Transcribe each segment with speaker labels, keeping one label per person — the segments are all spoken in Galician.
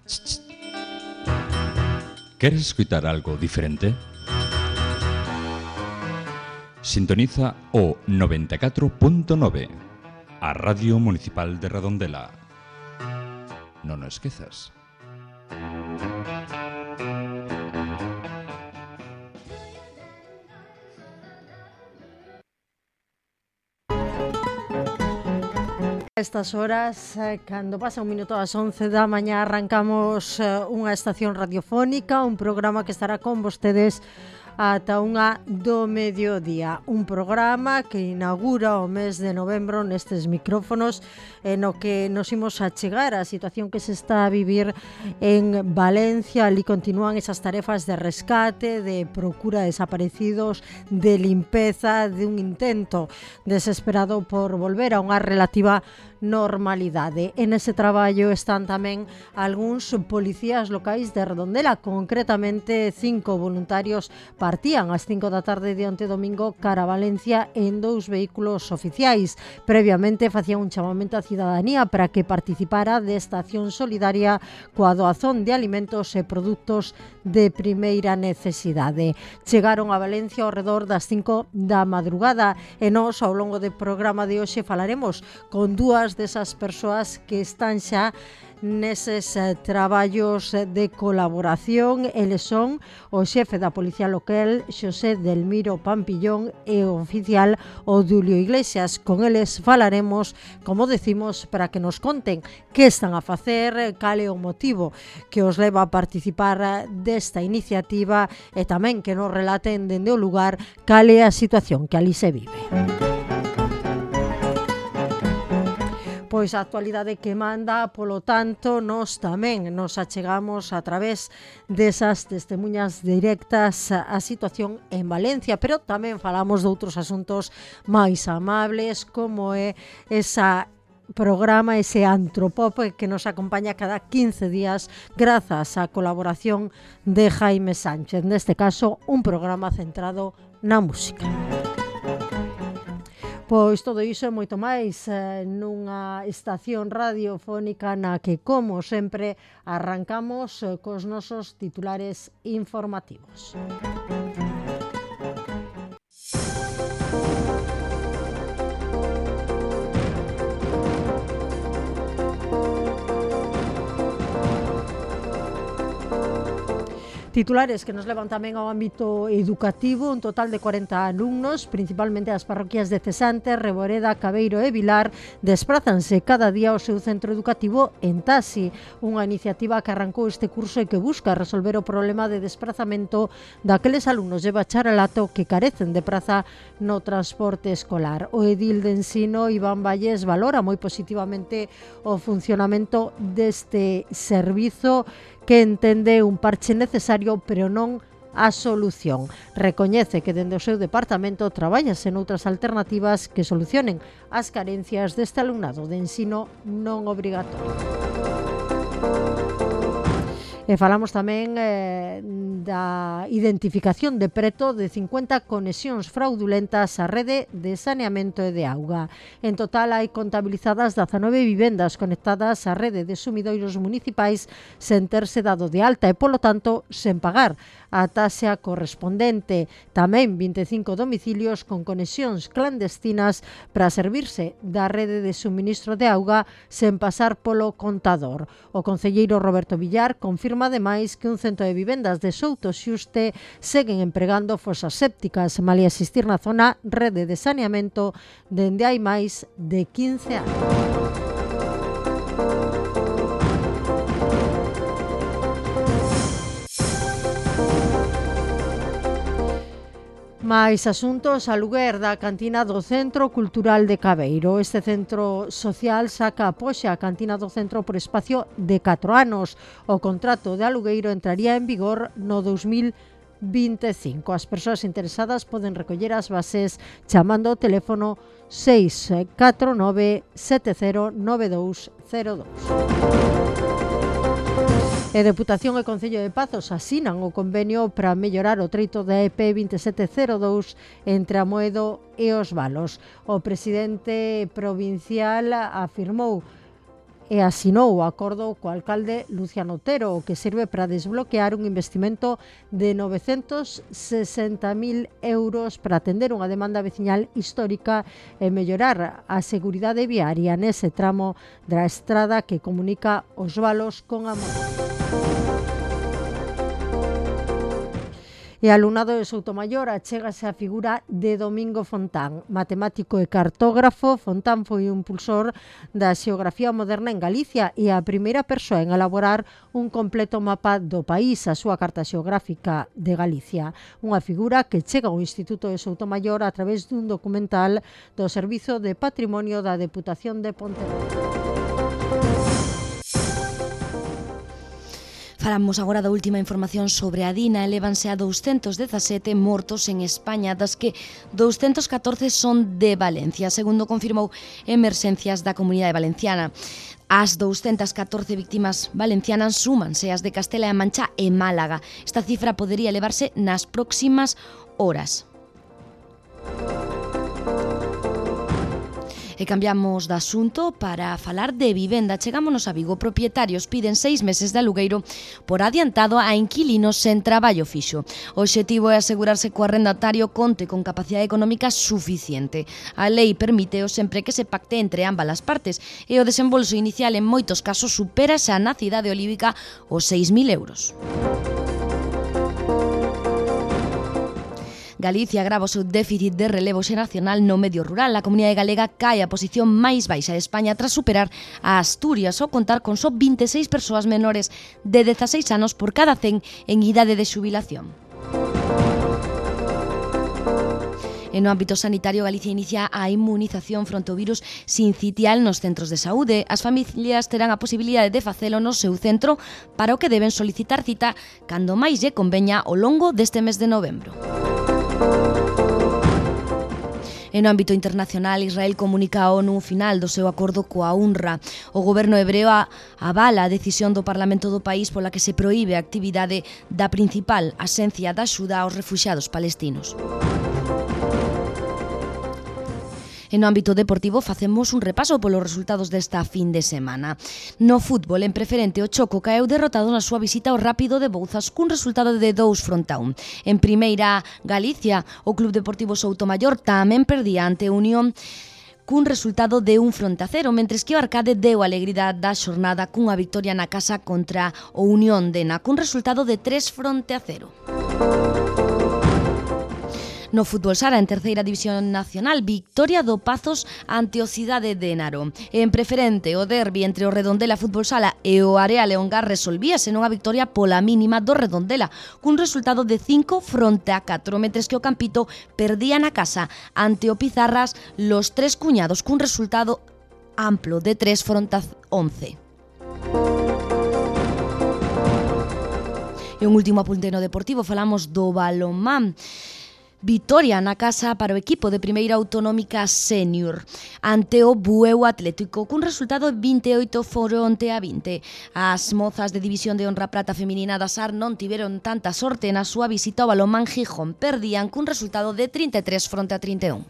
Speaker 1: ¿Queres escutar algo diferente? Sintoniza o 94.9, a Radio Municipal de Redondela. Non o esquezas.
Speaker 2: A estas horas, cando pasa un minuto ás 11 da mañá, arrancamos unha estación radiofónica, un programa que estará con vostedes ata unha do mediodía. Un programa que inaugura o mes de novembro nestes micrófonos, no que nos imos a chegar á situación que se está a vivir en Valencia. Ali continúan esas tarefas de rescate, de procura de desaparecidos, de limpeza, de un intento desesperado por volver a unha relativa normalidade. En ese traballo están tamén algúns policías locais de Redondela, concretamente 5 voluntarios partían ás 5 da tarde de onte domingo cara a Valencia en 2 vehículos oficiais. Previamente facían un chamamento á cidadanía para que participara desta acción solidaria coa doazón de alimentos e produtos de primeira necesidade. Chegaron a Valencia ao redor das 5 da madrugada e nós ao longo do programa de hoxe falaremos con dúas desas persoas que están xa neses traballos de colaboración. Eles son o xefe da Policía Local, Xosé Delmiro Pampillón, e o oficial Odulio Iglesias. Con eles falaremos, como decimos, para que nos conten que están a facer, cal é o motivo que os leva a participar desta iniciativa e tamén que nos relaten dende o lugar cal é a situación que ali se vive. Pois a actualidade que manda, polo tanto, nós tamén nos achegamos a través desas testemunhas directas a situación en Valencia, pero tamén falamos de outros asuntos máis amables, como é esa programa, ese Antropop que nos acompaña cada 15 días grazas á colaboración de Jaime Sánchez. Neste caso, un programa centrado na música. Pois todo iso e moito máis nunha estación radiofónica na que, como sempre, arrancamos cos nosos titulares informativos. Titulares que nos levan tamén ao ámbito educativo. Un total de 40 alumnos, principalmente das parroquias de Cesante, Reboreda, Cabeiro e Vilar, desprázanse cada día ao seu centro educativo en Tasi, unha iniciativa que arrancou este curso e que busca resolver o problema de desprazamento daqueles alumnos de bacharelato que carecen de praza no transporte escolar. O edil de Ensino, Iván Valles, valora moi positivamente o funcionamento deste servizo, que entende un parche necesario, pero non a solución. Recoñece que dende o seu departamento traballase noutras alternativas que solucionen as carencias deste alumnado de ensino non obrigatorio. E falamos tamén da identificación de preto de 50 conexións fraudulentas á rede de saneamento e de auga. En total hai contabilizadas 19 vivendas conectadas á rede de sumidoiros municipais sen terse dado de alta e, polo tanto, sen pagar a taxa correspondente. Tamén 25 domicilios con conexións clandestinas para servirse da rede de suministro de auga sen pasar polo contador. O concelleiro Roberto Villar confirma ademais que un cento de vivendas de Souto Xuste seguen empregando fosas sépticas, malia existir na zona rede de saneamento dende hai máis de 15 anos. Mais asuntos, aluguer da cantina do Centro Cultural de Cabeiro. Este centro social saca a poxa a cantina do centro por espacio de 4 anos. O contrato de alugueiro entraría en vigor no 2025. As persoas interesadas poden recoller as bases chamando ao teléfono 649 709202. E Deputación e Concello de Pazos asinan o convenio para mellorar o treito da EP 2702 entre Amoedo e Os Valos. O presidente provincial afirmou e asinou o acordo co alcalde Luciano Otero, o que serve para desbloquear un investimento de 960.000 euros para atender unha demanda veciñal histórica e mellorar a seguridade viaria nese tramo da estrada que comunica Os Valos con Amor. E alumnado de Soutomaior achégase a figura de Domingo Fontán. Matemático e cartógrafo, Fontán foi un impulsor da xeografía moderna en Galicia e a primeira persoa en elaborar un completo mapa do país, a súa carta xeográfica de Galicia. Unha figura que chega ao Instituto de Soutomaior a través dun documental do Servizo de Patrimonio da Deputación de Pontevedra.
Speaker 3: Falamos agora da última información sobre a Dina. Elévanse a 217 mortos en España, das que 214 son de Valencia, segundo confirmou Emerxencias da Comunidade Valenciana. As 214 víctimas valencianas súmanse as de Castela-A Mancha e Málaga. Esta cifra podería elevarse nas próximas horas. E cambiamos de asunto para falar de vivenda. Chegámonos a Vigo. Propietarios piden 6 meses de alugueiro por adiantado a inquilinos sen traballo fixo. O obxectivo é asegurarse que o arrendatario conte con capacidade económica suficiente. A lei permíteo sempre que se pacte entre ambas as partes e o desembolso inicial en moitos casos supera xa na cidade olívica os 6.000 euros. Galicia agrava o seu déficit de relevo xeracional no medio rural. A comunidade galega cae a posición máis baixa de España tras superar a Asturias ao contar con só 26 persoas menores de 16 anos por cada 100 en idade de xubilación. E no ámbito sanitario, Galicia inicia a inmunización fronte ao virus sincitial nos centros de saúde. As familias terán a posibilidade de facelo no seu centro, para o que deben solicitar cita cando máis lle conveña ao longo deste mes de novembro. E no ámbito internacional, Israel comunica a ONU o final do seu acordo coa UNRWA. O goberno hebreo avala a decisión do Parlamento do país pola que se proíbe a actividade da principal axencia de axuda aos refuxiados palestinos. E no ámbito deportivo facemos un repaso polos resultados desta fin de semana. No fútbol, en preferente, o Choco caeu derrotado na súa visita ao Rápido de Bouzas cun resultado de 2-1. En primeira Galicia, o Club Deportivo Soutomaior tamén perdía ante Unión cun resultado de 1-0, mentres que o Arcade deu a alegría da xornada cunha victoria na casa contra o Unión Dena, cun resultado de 3-0. No fútbol sala, en terceira división nacional, victoria do Pazos ante o Cidade de Enaro. En preferente, o derbi entre o Redondela Fútbol Sala e o Area Leongar resolvíase nunha victoria pola mínima do Redondela, cun resultado de 5-4, mentres que o Campito perdía na casa ante o Pizarras Los Tres Cuñados, cun resultado amplo de 3-11. E un último apunte no deportivo, falamos do balonmán. Vitoria na casa para o equipo de primeira autonómica senior ante o Bueu Atlético cun resultado de 28-20. As mozas de División de Honra Prata Feminina da SAR non tiveron tanta sorte na súa visita ao balonmán Gijón. Perdían cun resultado de 33-31.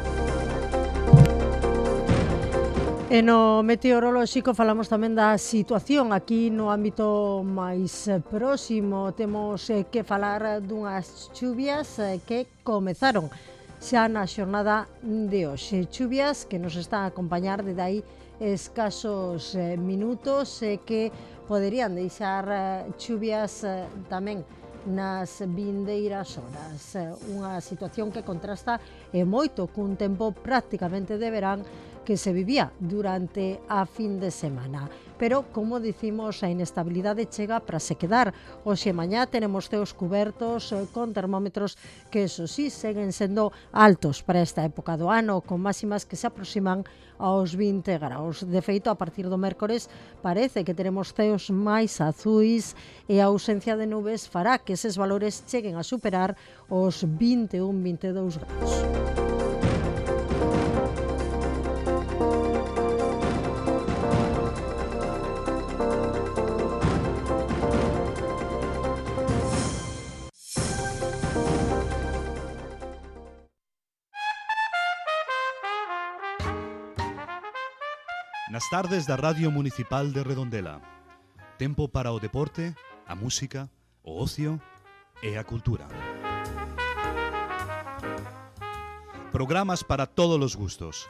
Speaker 2: E no meteorolóxico falamos tamén da situación aquí no ámbito máis próximo. Temos que falar dunhas chuvias que comezaron xa na xornada de hoxe. Chuvias que nos están a acompañar desde aí escasos minutos e que poderían deixar chuvias tamén nas vindeiras horas. Unha situación que contrasta e moito cun tempo prácticamente de verán que se vivía durante a fin de semana. Pero, como dicimos, a inestabilidade chega para se quedar. Hoxe e mañá tenemos ceos cubertos con termómetros que, eso sí, seguen sendo altos para esta época do ano, con máximas que se aproximan aos 20 graus. De feito, a partir do mércores parece que teremos ceos máis azuis e a ausencia de nubes fará que eses valores cheguen a superar os 21-22 graus.
Speaker 4: Nas tardes da Radio Municipal de Redondela. Tempo para o deporte, a música, o ocio e a cultura. Programas para todos os gustos.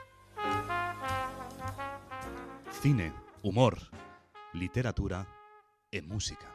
Speaker 4: Cine, humor, literatura e música.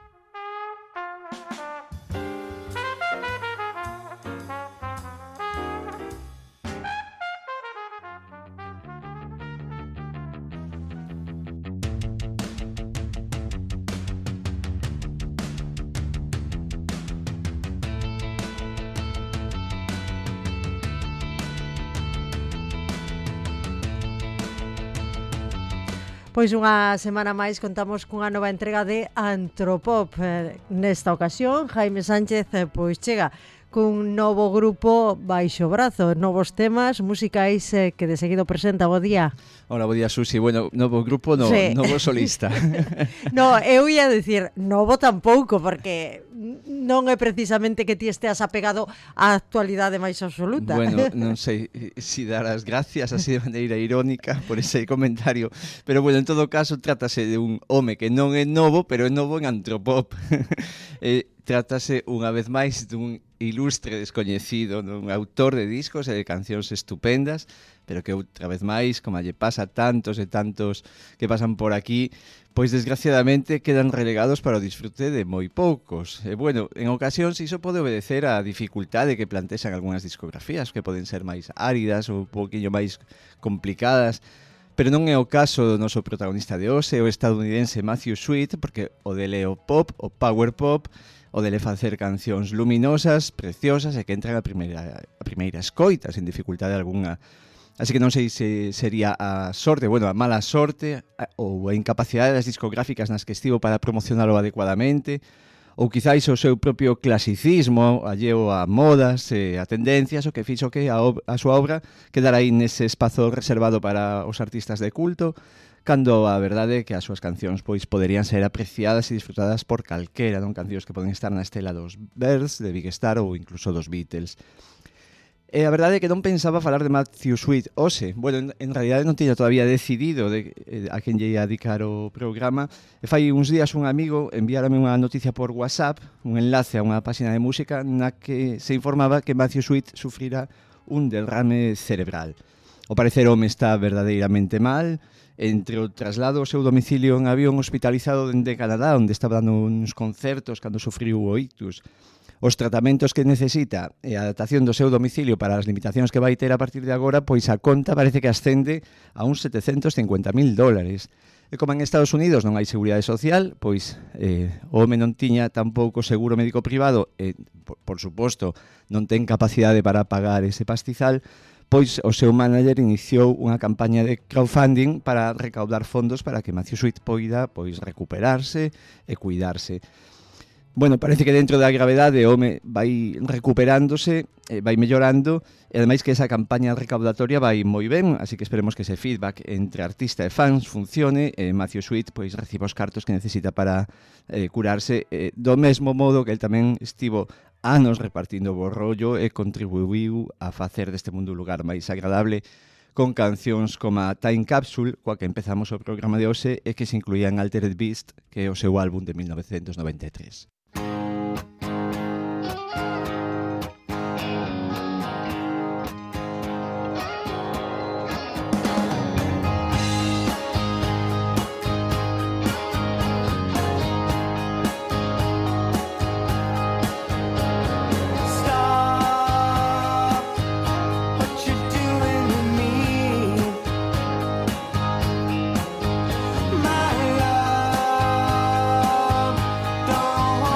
Speaker 2: Pois unha semana máis contamos cunha nova entrega de Antropop. Nesta ocasión, Jaime Sánchez pois chega cun novo grupo baixo brazo, novos temas musicais que de seguido presenta. Bo día.
Speaker 5: Hola, bo día, Susi. Bueno, novo grupo, no, sí. Novo solista.
Speaker 2: No, eu ia dicir, novo tampouco, porque non é precisamente que ti esteas apegado á actualidade máis absoluta.
Speaker 5: Bueno, non sei si dar as gracias así de maneira irónica por ese comentario, pero bueno, en todo caso, trátase de un home que non é novo, pero é novo en Antropop. Trátase unha vez máis dun ilustre descoñecido, un autor de discos e de cancións estupendas, pero que outra vez máis, como lle pasa a tantos e tantos que pasan por aquí, pois desgraciadamente quedan relegados para o disfrute de moi poucos. E bueno, en ocasións iso pode obedecer á dificultade que plantexan algunhas discografías que poden ser máis áridas ou un poquinho máis complicadas, pero non é o caso do noso protagonista de hoxe, o estadounidense Matthew Sweet, porque o dele é o pop, o power pop, o dele facer cancións luminosas, preciosas e que entran a primeira escoita, sin dificultade algunha. Así que non sei se sería a sorte, bueno, a mala sorte ou a incapacidade das discográficas nas que estivo para promocionalo adecuadamente, ou quizáis o seu propio clasicismo, alleo a modas e a tendencias, o que fixo que a súa obra quedara aí nese espazo reservado para os artistas de culto, cando a verdade é que as súas cancións pois poderían ser apreciadas e disfrutadas por calquera, non? Cancións que poden estar na estela dos Bears, de Big Star ou incluso dos Beatles. E a verdade é que non pensaba falar de Matthew Sweet hoxe. Bueno, en realidade non tiña todavía decidido a quen lle ia dedicar o programa. E fai uns días un amigo enviárame unha noticia por WhatsApp, un enlace a unha páxina de música na que se informaba que Matthew Sweet sufrira un derrame cerebral. O parecer o home está verdadeiramente mal, entre o traslado ao seu domicilio en avión hospitalizado dende Canadá, onde estaba dando uns concertos cando sufriu o ictus, os tratamentos que necesita e a adaptación do seu domicilio para as limitacións que vai ter a partir de agora, pois a conta parece que ascende a uns $750,000. E como en Estados Unidos non hai seguridade social, pois o home non tiña tampouco seguro médico privado e, por suposto, non ten capacidade para pagar ese pastizal, pois o seu manager iniciou unha campaña de crowdfunding para recaudar fondos para que Matthew Sweet poida pois recuperarse e cuidarse. Bueno, parece que dentro da gravedade o home vai recuperándose, vai mellorando, e ademais que esa campaña recaudatoria vai moi ben, así que esperemos que ese feedback entre artista e fans funcione, e Matthew Sweet pois reciba os cartos que necesita para curarse, do mesmo modo que el tamén estivo anos repartindo bo rollo e contribuiu a facer deste mundo un lugar máis agradable con cancións como a Time Capsule, coa que empezamos o programa de hoxe e que se incluía en Altered Beast, que é o seu álbum de 1993.
Speaker 6: My love, don't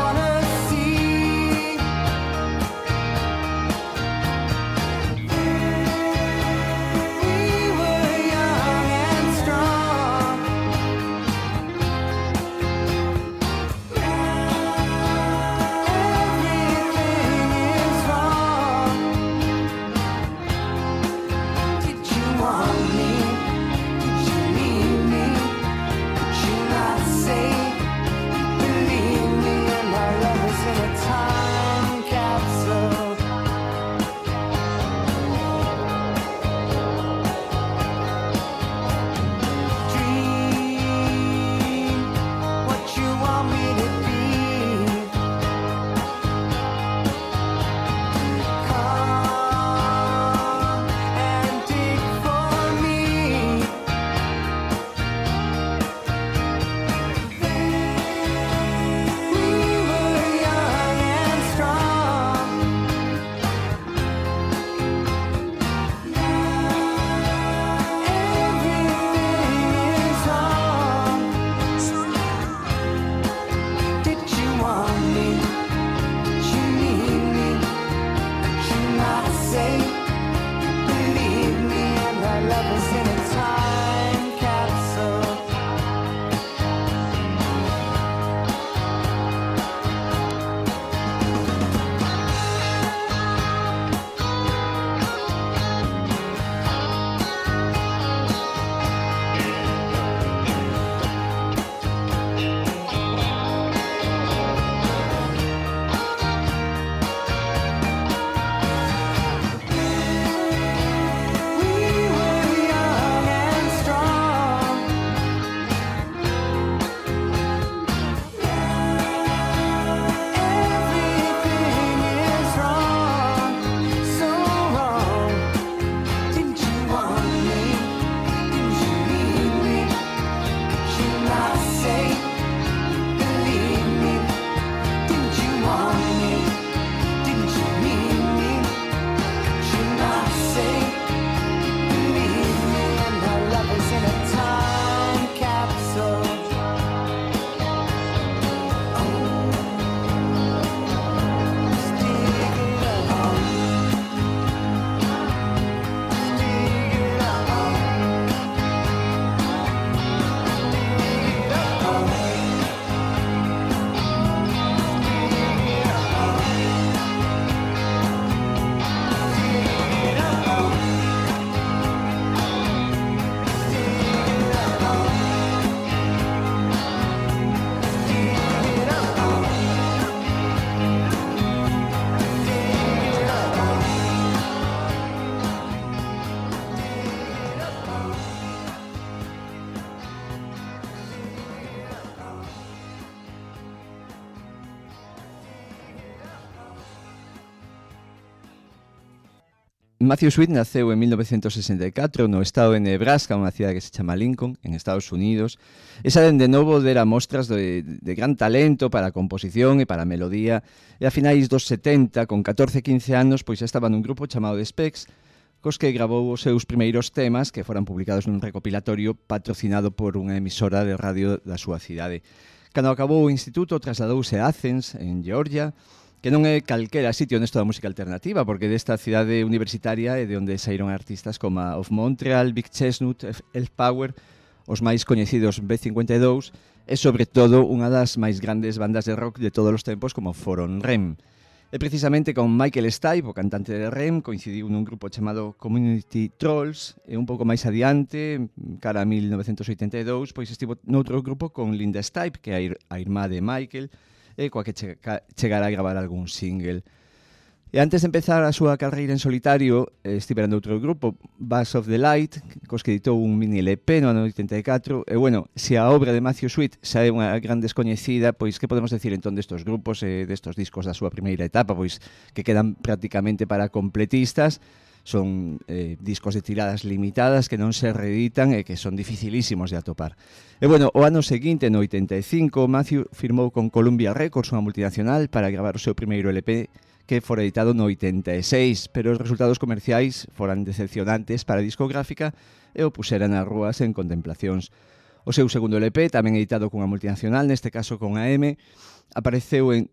Speaker 5: Matthew Sweet naceu en 1964 no estado de Nebraska, unha cidade que se chama Lincoln, en Estados Unidos. Esa dende novo dera mostras de gran talento para a composición e para a melodía, e a finais dos 70, con 14-15 anos, pois xa estaba nun grupo chamado The Specs, cos que gravou os seus primeiros temas que foran publicados nun recopilatorio patrocinado por unha emisora de radio da súa cidade. Cando acabou o instituto, trasladouse a Athens, en Georgia, que non é calquera sitio nesto da música alternativa, porque desta cidade universitaria é de onde saíron artistas como Of Montreal, Big Chestnut, Elf Power, os máis coñecidos B52, e sobre todo unha das máis grandes bandas de rock de todos os tempos como foron REM. E precisamente con Michael Stipe, o cantante de REM, coincidiu nun grupo chamado Community Trolls, e un pouco máis adiante, cara a 1982, pois estivo noutro grupo con Linda Stipe, que é a irmá de Michael, e coa que chegará a gravar algún single. E antes de empezar a súa carreira en solitario, estivera noutro grupo, Buzz of the Light, cos que editou un mini LP no ano 84, e bueno, se a obra de Matthew Sweet xa é unha gran descoñecida, pois que podemos decir entón destos grupos e destos discos da súa primeira etapa, pois que quedan prácticamente para completistas, son discos de tiradas limitadas que non se reeditan e que son dificilísimos de atopar. E bueno, o ano seguinte, no 85, Matthew firmou con Columbia Records, unha multinacional, para gravar o seu primeiro LP que fora editado no 86, pero os resultados comerciais foran decepcionantes para a discográfica e o puseran nas rúas en contemplacións. O seu segundo LP, tamén editado cunha multinacional, neste caso con AM, apareceu en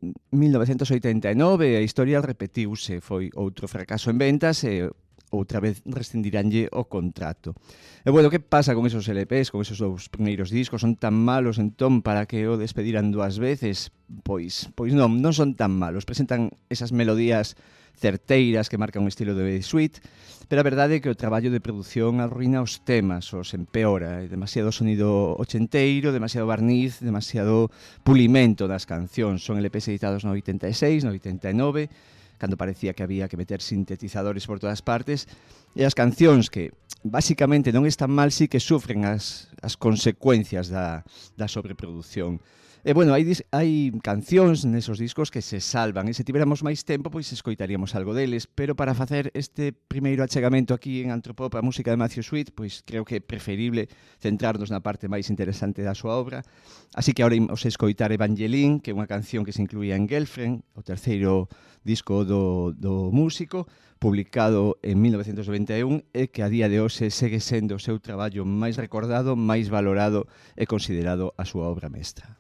Speaker 5: 1989 e a historia repetiuse. Foi outro fracaso en ventas e outra vez rescindiranlle o contrato. E bueno, que pasa con esos LPs, con esos dous primeiros discos? Son tan malos entón para que o despediran dúas veces? Pois non son tan malos. Presentan esas melodías certeiras que marcan un estilo de Sweet, pero a verdade é que o traballo de produción arruina os temas, os empeora. Demasiado sonido ochenteiro, demasiado barniz, demasiado pulimento das cancións. Son LPs editados no 86, no 89, cando parecía que había que meter sintetizadores por todas partes, e as cancións que basicamente non están mal, sí que sufren as consecuencias da sobreproducción. E bueno, hai cancións nesos discos que se salvan, e se tiveramos máis tempo, pois escoitaríamos algo deles, pero para facer este primeiro achegamento aquí en Antropop a música de Matthew Sweet, pois creo que é preferible centrarnos na parte máis interesante da súa obra. Así que agora imos escoitar Evangeline, que é unha canción que se incluía en Girlfriend, o terceiro disco do músico, publicado en 1991 e que a día de hoxe segue sendo o seu traballo máis recordado, máis valorado e considerado a súa obra mestra.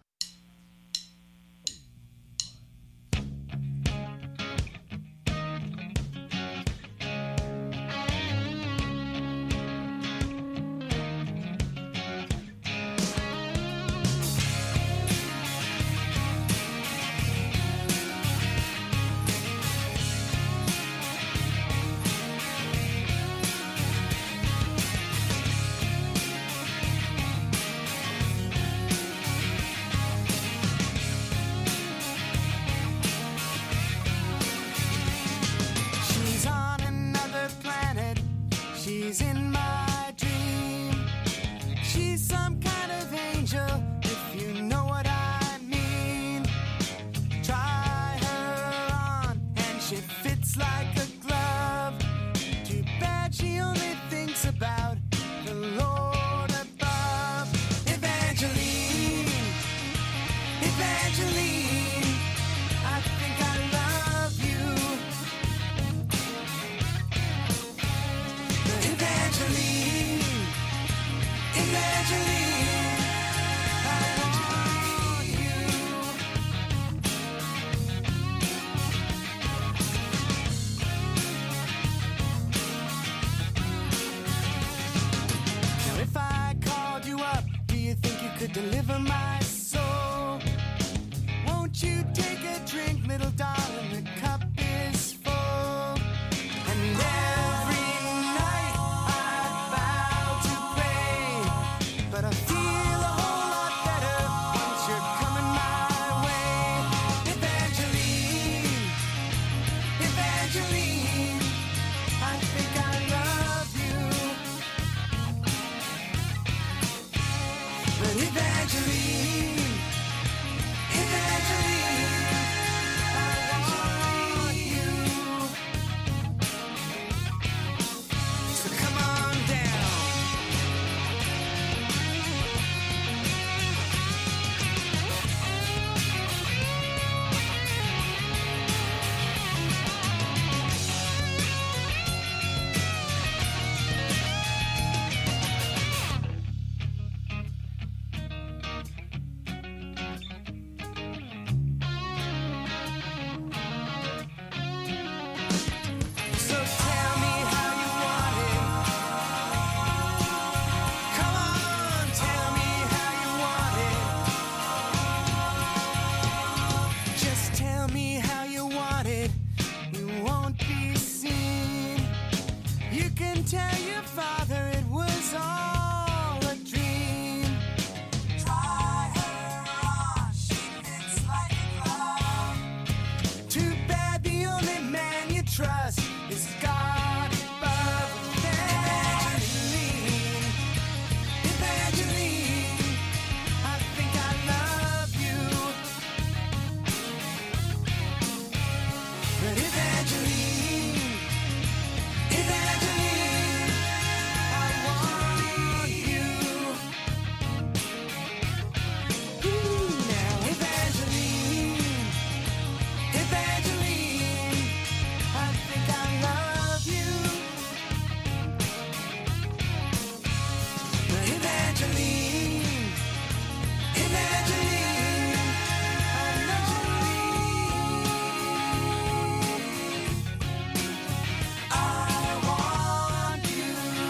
Speaker 6: Deliver my soul. Won't you take a drink, little darling? The cup is full. And every night I vow to pray, but I feel a whole lot better once you're coming my way. Evangeline, Evangeline, I think I love you. But Evangeline, Evangeline, can tell your father it was all a dream. Try her on, she fits like a glove. Too bad the only man you trust is God above. Evangeline, Evangeline, I think I love you. But Evangeline, Evangeline, I want you. Now Evangeline, Evangeline, I think I love you. But Evangeline, Evangeline, I want you.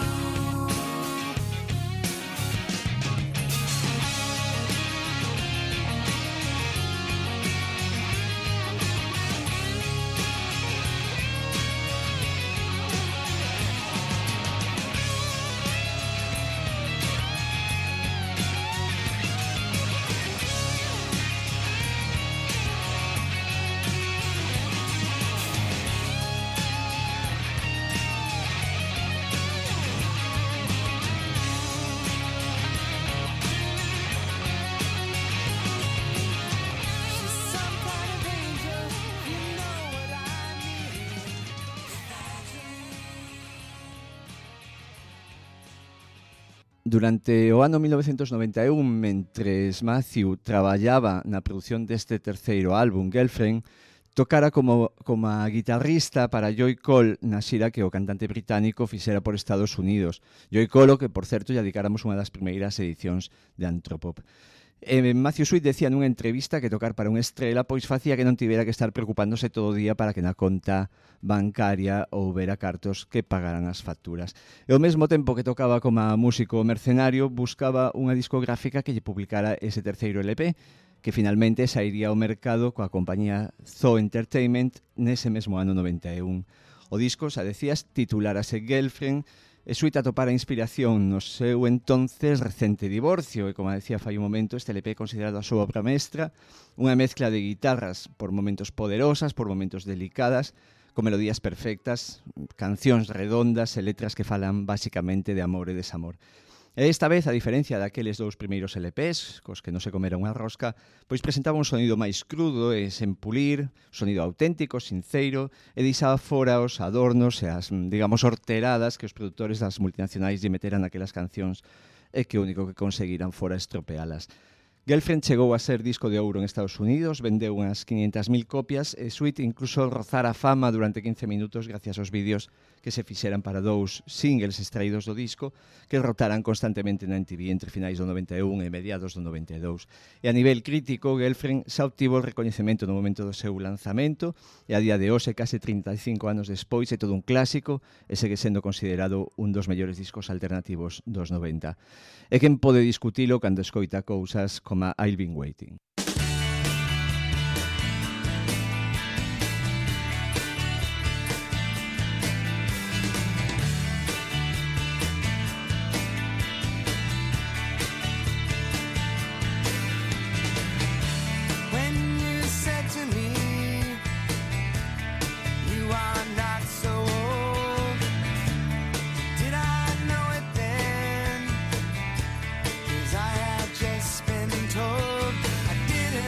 Speaker 6: She's some kind of angel, you know what I mean.
Speaker 5: Durante o ano 1991, mentres Matthew traballaba na produción deste terceiro álbum, Girlfriend, tocara como a guitarrista para Joy Cole na xira que o cantante británico fixera por Estados Unidos. Joy Cole, que por certo lle dedicáramos unha das primeiras edicións de Antropop. Matthew Sweet decía nunha entrevista que tocar para unha estrela pois facía que non tivera que estar preocupándose todo o día para que na conta bancaria houbera cartos que pagaran as facturas. E ao mesmo tempo que tocaba como músico mercenario, buscaba unha discográfica que lle publicara ese terceiro LP, que finalmente sairía ao mercado coa compañía Zoo Entertainment nese mesmo ano 91. O disco, xa decías, titulárase Girlfriend, e Sweet atopara inspiración no seu entonces recente divorcio, e como decía fai un momento, este LP é considerado a súa obra mestra, unha mezcla de guitarras por momentos poderosas, por momentos delicadas, con melodías perfectas, cancións redondas e letras que falan basicamente de amor e desamor. E esta vez, a diferencia daqueles dous primeiros LPs, cos que non se comera unha rosca, pois presentaba un sonido máis crudo e sen pulir, sonido auténtico, sinceiro, e deixaba fora os adornos e as, digamos, horteradas que os produtores das multinacionais lle meteran naquelas cancións e que o único que conseguiran fora estropealas. Girlfriend chegou a ser disco de ouro en Estados Unidos, vendeu unhas 500.000 copias e Sweet incluso rozara a fama durante 15 minutos gracias aos vídeos que se fixeran para dous singles extraídos do disco que rotaran constantemente na MTV entre finais do 91 e mediados do 92. E a nivel crítico, Girlfriend xa obtivo o recoñecemento no momento do seu lanzamento e a día de hoxe, case 35 anos despois, é todo un clásico e segue sendo considerado un dos mellores discos alternativos dos 90. E quen pode discutilo cando escoita cousas como I've Been Waiting.
Speaker 6: When you said to me, you are not so old, did I know it then? 'Cause I have just been told I didn't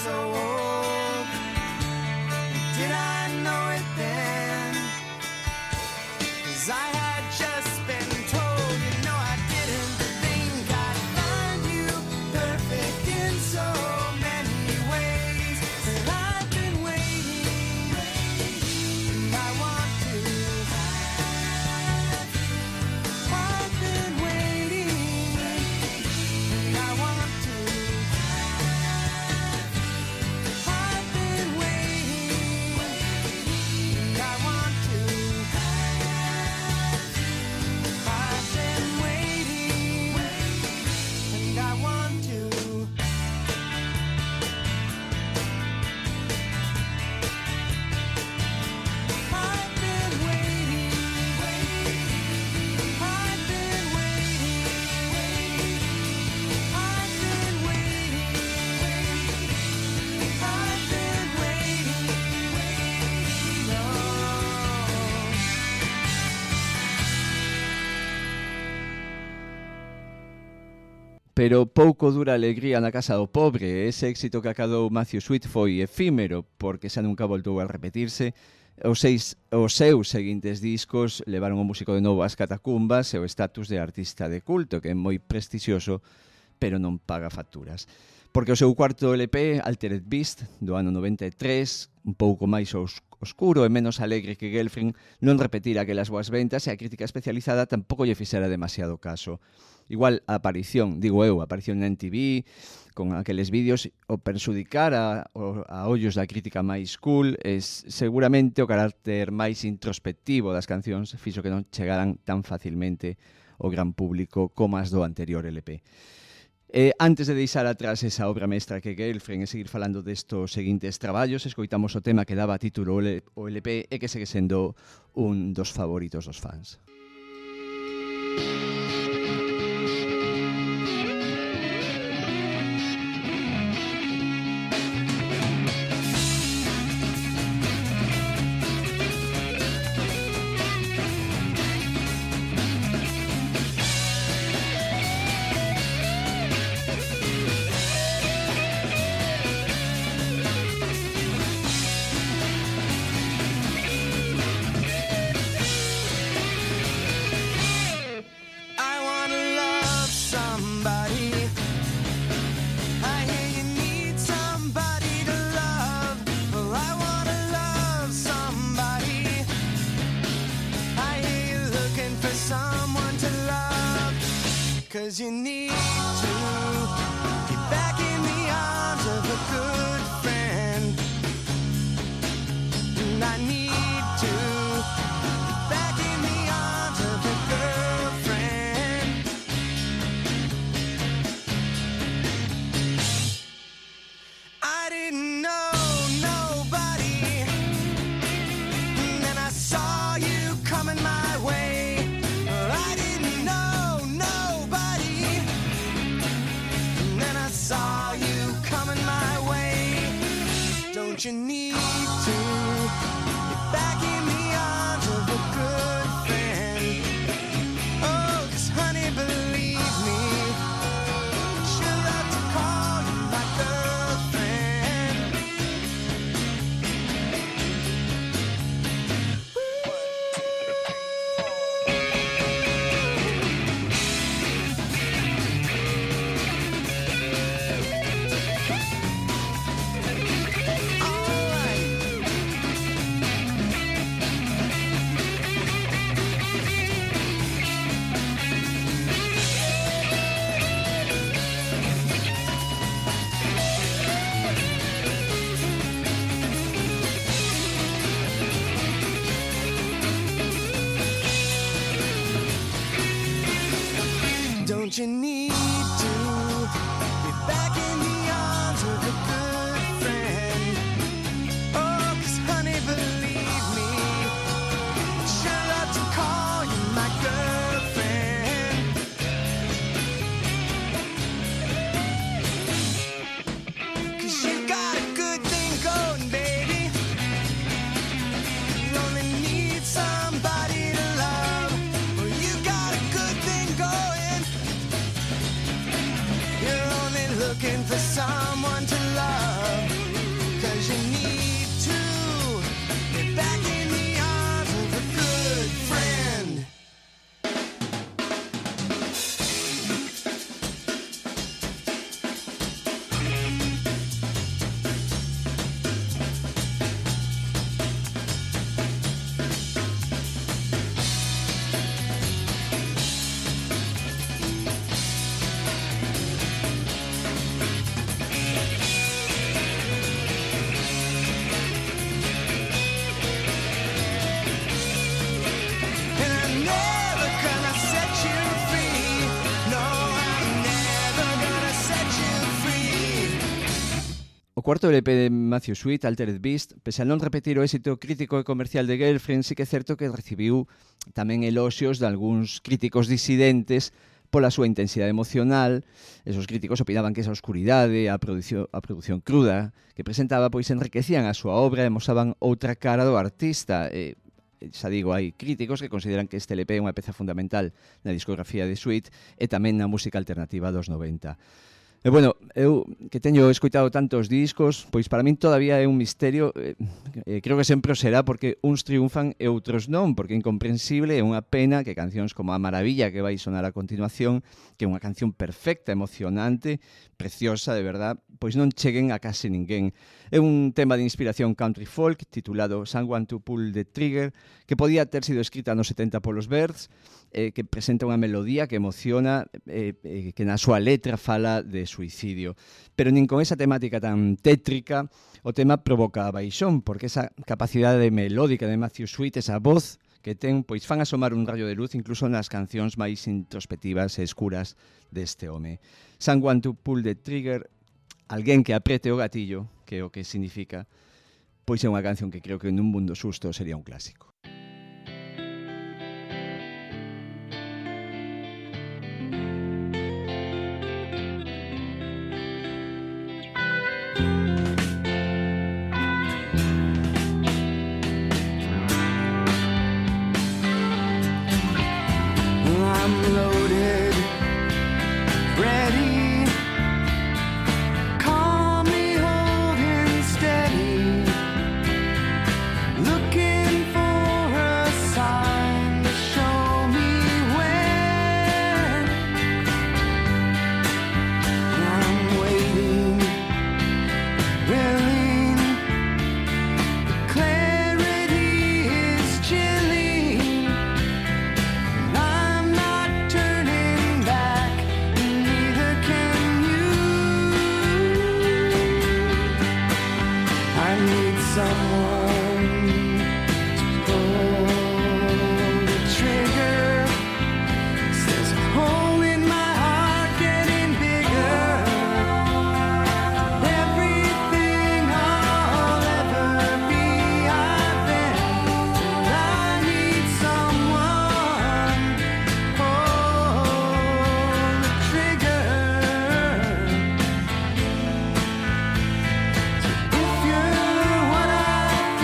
Speaker 6: so old. Did I know it then? 'Cause I had just been told, you know, I didn't think I'd find you perfect in so many ways. But I've been waiting, and I want to have you. I've been waiting, and I want to have you. I've been waiting, and I want to have you. I've been waiting, and I want to. I've been waiting, I've been waiting, I've been waiting, I've been waiting, no.
Speaker 5: Pero pouco dura a alegría na casa do pobre. Ese éxito que acadou Matthew Sweet foi efímero, porque xa nunca voltou a repetirse. Os seus seguintes discos levaron o músico de novo ás catacumbas e o estatus de artista de culto, que é moi prestixioso, pero non paga facturas. Porque o seu cuarto LP, Altered Beast, do ano 93, un pouco máis oscuro e menos alegre que Girlfriend, non repetira aquelas boas ventas e a crítica especializada tampouco lle fixera demasiado caso. Igual a aparición, digo eu, a aparición na MTV, con aqueles vídeos, o perxudicar a ollos da crítica máis cool, seguramente o carácter máis introspectivo das cancións fixo que non chegaran tan facilmente ao gran público como as do anterior LP. Antes de deixar atrás esa obra mestra que Girlfriend e seguir falando destos seguintes traballos, escoitamos o tema que daba título ao LP e que segue sendo un dos favoritos dos fans.
Speaker 6: I wanna love somebody. I hear you need somebody to love. Well, I wanna love somebody. I hear you looking for someone to love. 'Cause you need to get back in the arms of a good friend. And I need to get back in the arms of a girlfriend. I didn't know nobody, and then I saw you coming my way. Well, I didn't know nobody, and then I saw you coming my way. Don't you need to get back in the arms of a good friend? Oh, 'cause honey, believe me, she'll love to call you my girlfriend. All right. Don't you need to be back in the arms of a good friend? Oh, 'cause honey, believe me, she'll love to call you my girlfriend. 'Cause you got a good thing going, baby. You only need somebody to love. Well, you got a good thing going. You're only looking for someone to love.
Speaker 5: cuarto LP de Matthew Sweet, Altered Beast, pese a non repetir o éxito crítico e comercial de Girlfriend, sí que é certo que recibiu tamén eloxios de algúns críticos disidentes pola súa intensidade emocional. Esos críticos opinaban que esa oscuridade, a produción cruda que presentaba, pois enriquecían a súa obra e mostraban outra cara do artista. Xa digo, hai críticos que consideran que este LP é unha peza fundamental na discografía de Sweet e tamén na música alternativa dos 90. E bueno, eu que teño escoitado tantos discos, pois para min todavía é un misterio, creo que sempre o será, porque uns triunfan e outros non, porque é incomprensible, é unha pena que cancións como A Maravilla, que vai sonar a continuación, que é unha canción perfecta, emocionante, preciosa, de verdad, pois non cheguen a case ninguén. É un tema de inspiración country folk titulado Someone to Pull the Trigger, que podía ter sido escrita nos 70 polos Byrds, que presenta unha melodía que emociona, que na súa letra fala de suicidio. Pero nin con esa temática tan tétrica, o tema provoca baixón, porque esa capacidade melódica de Matthew Sweet, esa voz que ten, pois fan asomar un rayo de luz incluso nas cancións máis introspectivas e escuras deste home. Someone to Pull the Trigger, alguén que aprete o gatillo, que é o que significa, pois é unha canción que creo que nun mundo susto sería un clásico.
Speaker 6: I'm loaded, ready. Call me holding steady. Looking for a sign to show me when. I'm waiting, willing. The clarity is chilling. I'm not turning back, neither can you. I need someone to pull the trigger. There's a hole in my heart getting bigger. Everything I'll ever be, I've been. And I need someone pull the trigger. So if you're what I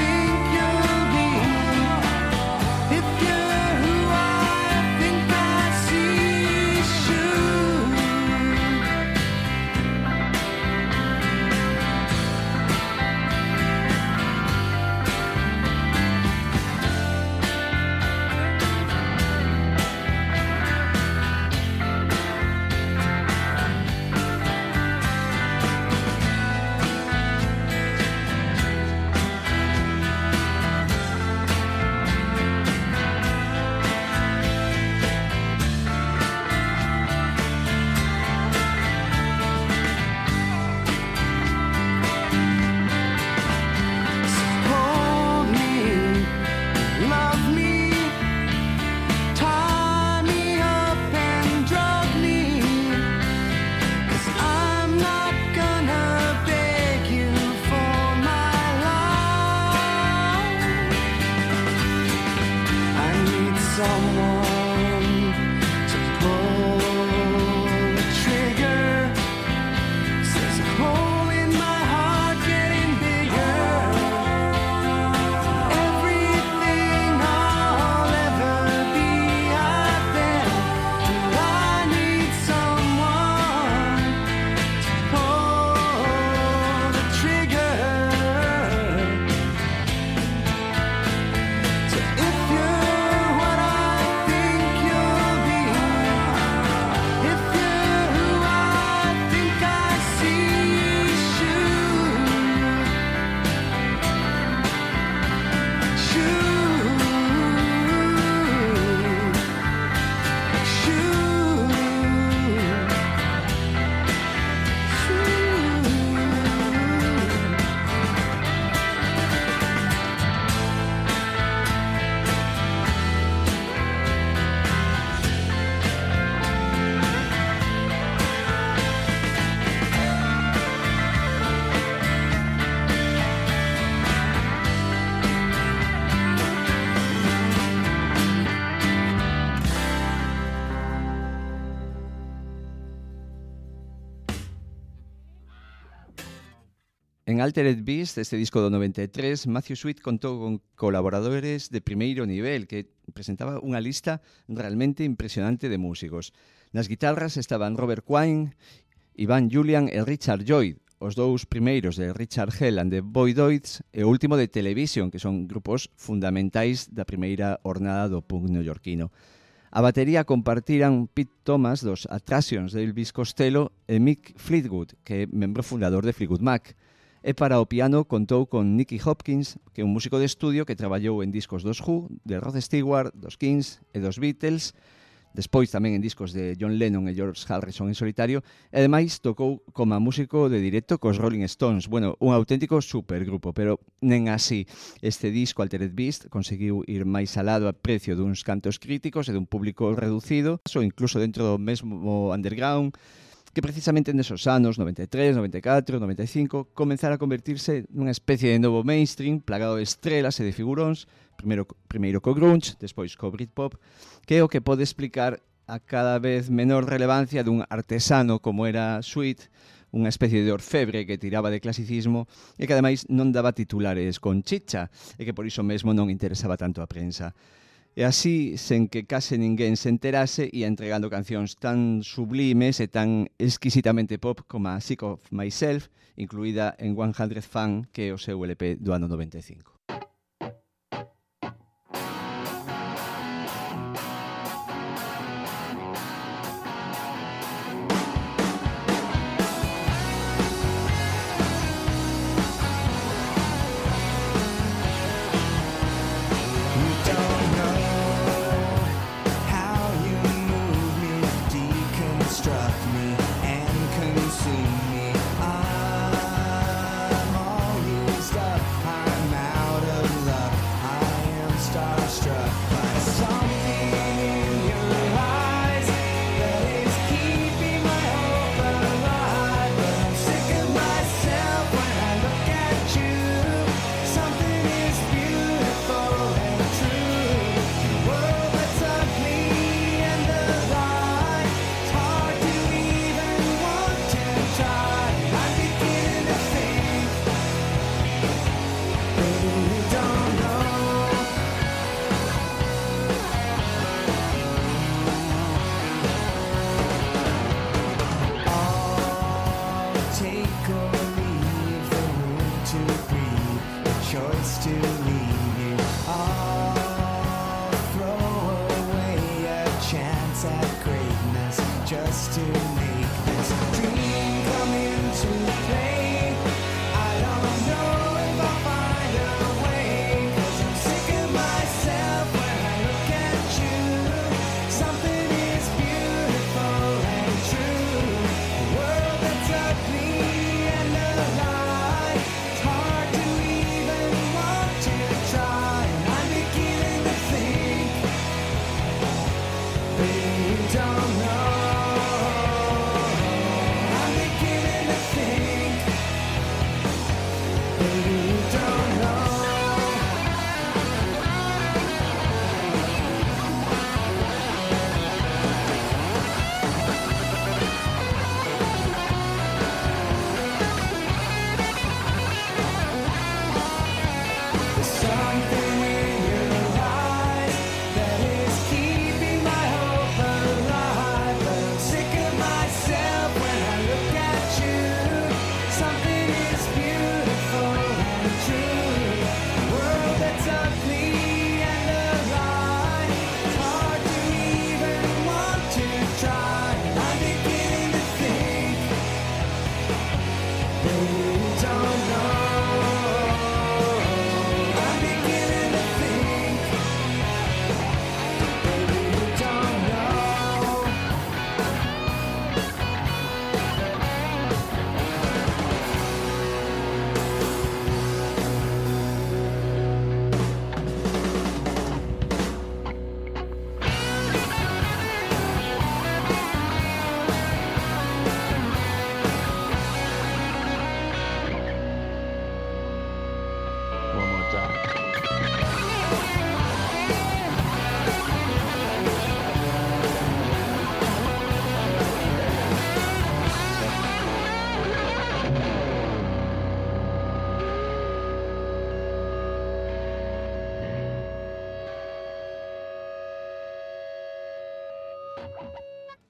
Speaker 5: En Altered Beast, este disco do 93, Matthew Sweet contou con colaboradores de primeiro nivel que presentaba unha lista realmente impresionante de músicos. Nas guitarras estaban Robert Quine, Ivan Julian e Richard Lloyd, os dous primeiros de Richard Hell and the Voidoids e o último de Television, que son grupos fundamentais da primeira hornada do punk neoyorquino. A batería compartiran Pete Thomas dos Attrations de Elvis Costello e Mick Fleetwood, que é membro fundador de Fleetwood Mac. E para o piano contou con Nicky Hopkins, que é un músico de estudio que traballou en discos dos Who, de Rod Stewart, dos Kings e dos Beatles, despois tamén en discos de John Lennon e George Harrison en solitario, e ademais tocou como músico de directo cos Rolling Stones. Bueno, un auténtico supergrupo, pero nen así. Este disco, Altered Beast, conseguiu ir máis alado a precio duns cantos críticos e dun público reducido, ou incluso dentro do mesmo underground, que precisamente nesos anos 93, 94, 95 comenzara a convertirse nunha especie de novo mainstream plagado de estrelas e de figuróns, primeiro co grunge, despois co Britpop, que é o que pode explicar a cada vez menor relevancia dun artesano como era Sweet, unha especie de orfebre que tiraba de clasicismo e que ademais non daba titulares con chicha e que por iso mesmo non interesaba tanto a prensa. E así, sen que case ninguén se enterase, ia entregando cancións tan sublimes e tan exquisitamente pop como a Sick of Myself, incluída en 100 Fan, que é o seu LP do ano 95.
Speaker 6: Hard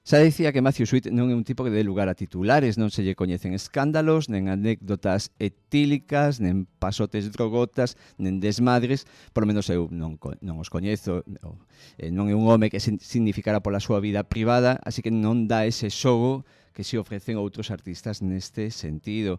Speaker 5: Xa dicía que Matthew Sweet non é un tipo que dé lugar a titulares, non se lle coñecen escándalos, nen anécdotas etílicas, nen pasotes drogotas, nen desmadres, por lo menos eu non os coñezo, non é un home que significara pola súa vida privada, así que non dá ese xogo que se ofrecen outros artistas neste sentido.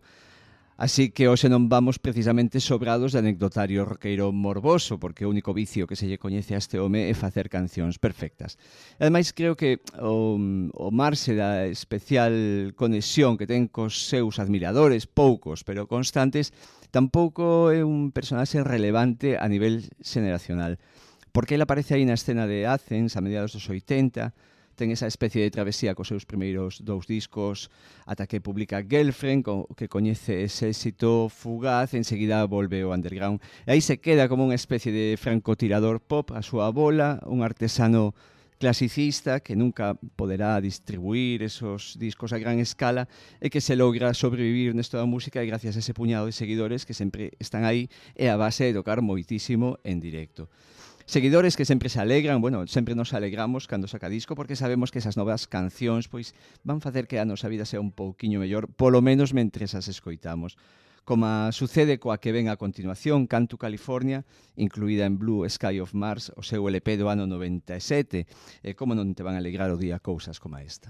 Speaker 5: Así que hoxe non vamos precisamente sobrados de anecdotario roqueiro morboso, porque o único vicio que se lle coñece a este home é facer cancións perfectas. Ademais, creo que o marxe da especial conexión que ten cos seus admiradores, poucos, pero constantes, tampouco é un personaxe relevante a nivel xeneracional, porque ele aparece aí na escena de Athens a mediados dos 80, ten esa especie de travesía cos seus primeiros 2 discos ata que publica Girlfriend, que coñece ese éxito fugaz, enseguida volve ao underground. E aí se queda como unha especie de francotirador pop a súa bola, un artesano clasicista que nunca poderá distribuir esos discos a gran escala e que se logra sobrevivir nesto da música e gracias a ese puñado de seguidores que sempre están aí e a base de tocar moitísimo en directo. Seguidores que sempre se alegran, bueno, sempre nos alegramos cando saca disco porque sabemos que esas novas cancións pois van facer que a nosa vida sea un pouquiño mellor, polo menos mentres as escoitamos. Como sucede coa que ven a continuación, Canto California, incluída en Blue Sky of Mars, o seu LP do ano 97, e como non te van a alegrar o día cousas como esta.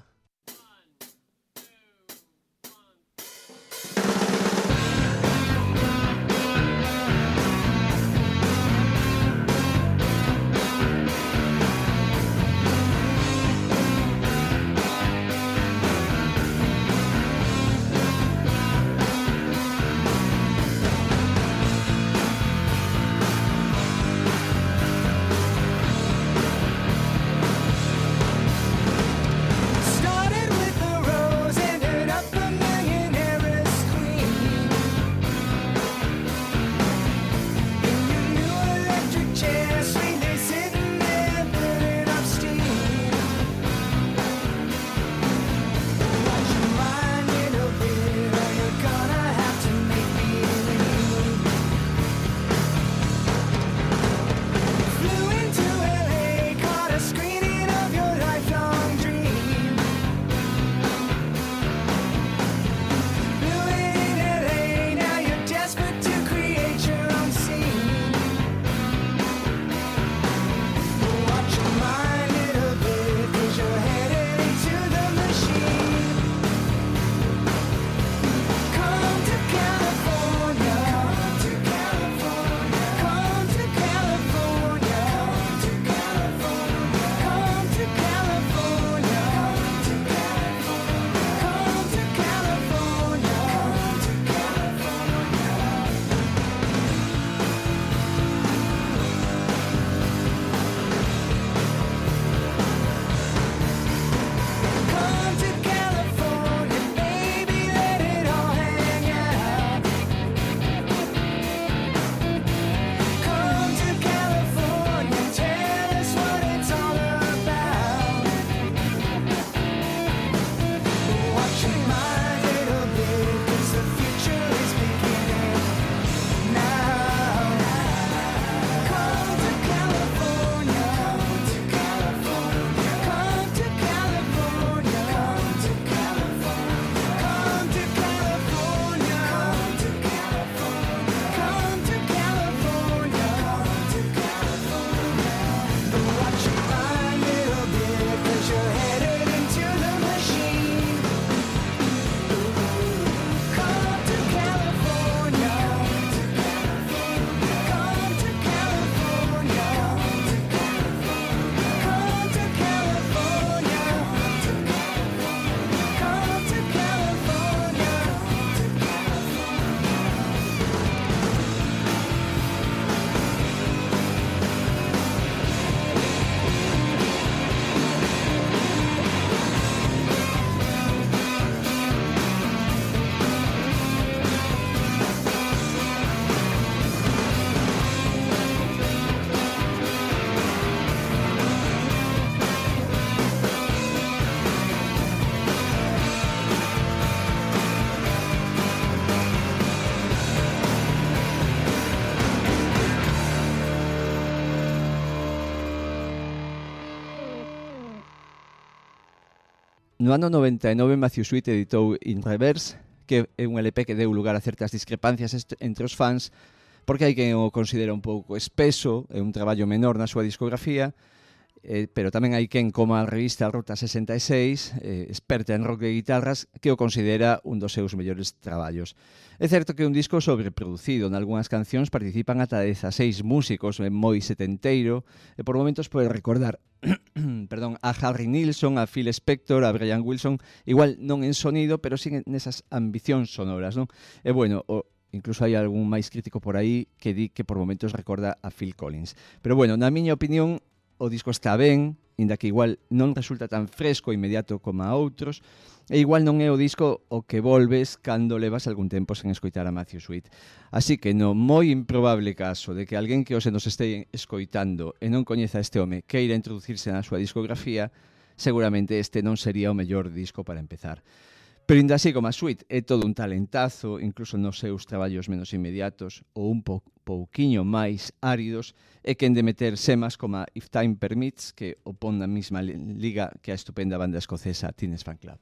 Speaker 6: Stop
Speaker 5: No ano 99 Matthew Sweet editou In Reverse, que é un LP que deu lugar a certas discrepancias entre os fans, porque hai quen o considera un pouco espeso, é un traballo menor na súa discografía, pero tamén hai quen, como a revista Ruta 66, experta en rock de guitarras, que o considera un dos seus mellores traballos. É certo que é un disco sobreproducido, nalgúnas cancións participan ata 16 músicos, é moi setenteiro, e por momentos pode recordar perdón, a Harry Nilsson, a Phil Spector, a Brian Wilson, igual non en sonido, pero sí nesas ambicións sonoras, non? E bueno, incluso hai algún máis crítico por aí que di que por momentos recorda a Phil Collins. Pero bueno, na miña opinión, o disco está ben, inda que igual non resulta tan fresco e inmediato como a outros, e igual non é o disco o que volves cando levas algún tempo sen escoitar a Matthew Sweet. Así que no moi improbable caso de que alguén que hoxe nos este escoitando e non coñeza este home queira introducirse na súa discografía, seguramente este non sería o mellor disco para empezar. Pero ainda así como a Sweet é todo un talentazo, incluso nos seus traballos menos inmediatos ou un pouquiño máis áridos, é quen de meter semas como a If Time Permits, que o pon na mesma liga que a estupenda banda escocesa Teenage Fan Club.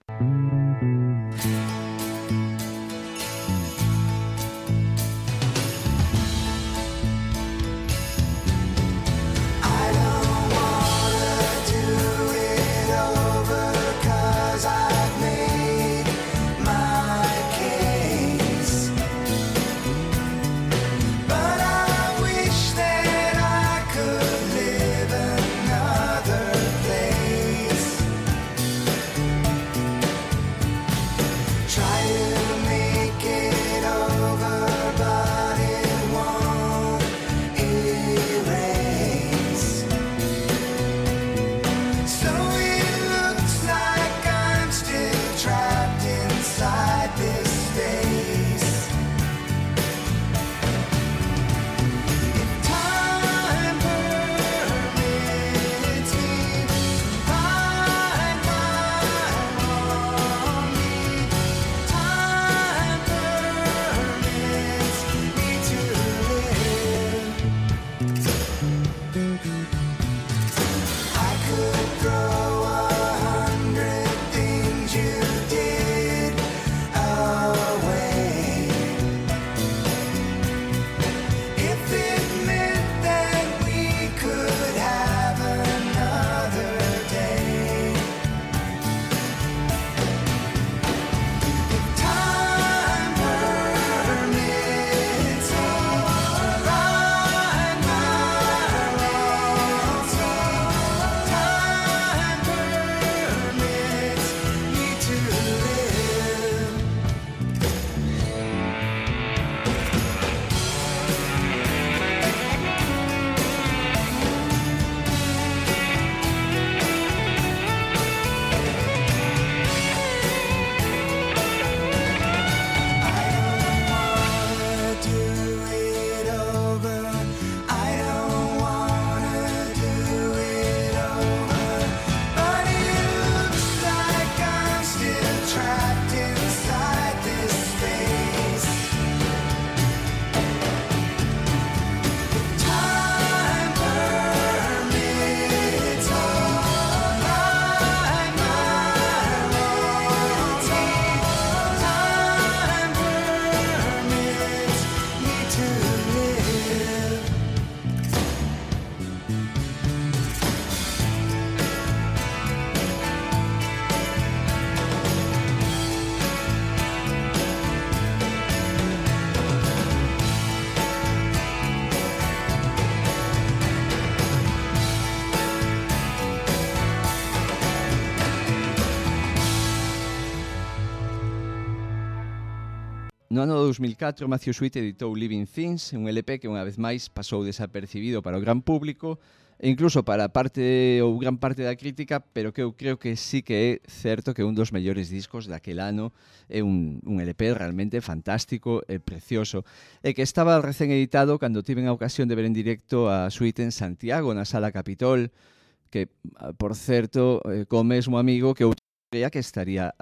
Speaker 5: No ano 2004, Matthew Sweet editou Living Things, un LP que unha vez máis pasou desapercibido para o gran público e incluso para parte ou gran parte da crítica, pero que eu creo que sí que é certo que un dos mellores discos daquel ano é un LP realmente fantástico e precioso e que estaba recén editado cando tiven a ocasión de ver en directo a Sweet en Santiago, na Sala Capitol, que, por certo, co mesmo amigo que eu creía que estaría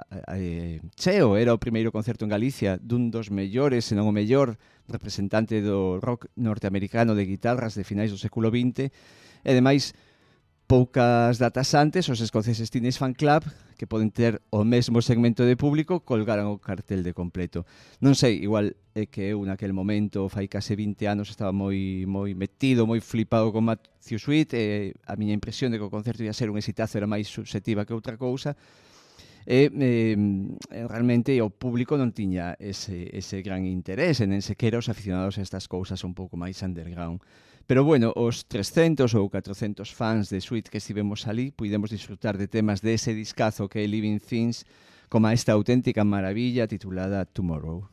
Speaker 5: cheo. Era o primeiro concerto en Galicia dun dos mellores, senón o mellor representante do rock norteamericano de guitarras de finais do século XX e, ademais, poucas datas antes, os escoceses Teenage Fan Club, que poden ter o mesmo segmento de público, colgaran o cartel de completo. Non sei, igual é que eu naquel momento, fai case 20 anos, estaba moi metido, moi flipado con Matthew Sweet, e a miña impresión de que o concerto ia ser un exitazo era máis subjetiva que outra cousa, e realmente o público non tiña ese gran interés, nen sequera os aficionados a estas cousas un pouco máis underground. Pero bueno, os 300 ou 400 fans de Sweet que estivemos ali pudemos disfrutar de temas dese discazo que é Living Things, como esta auténtica maravilla titulada Tomorrow.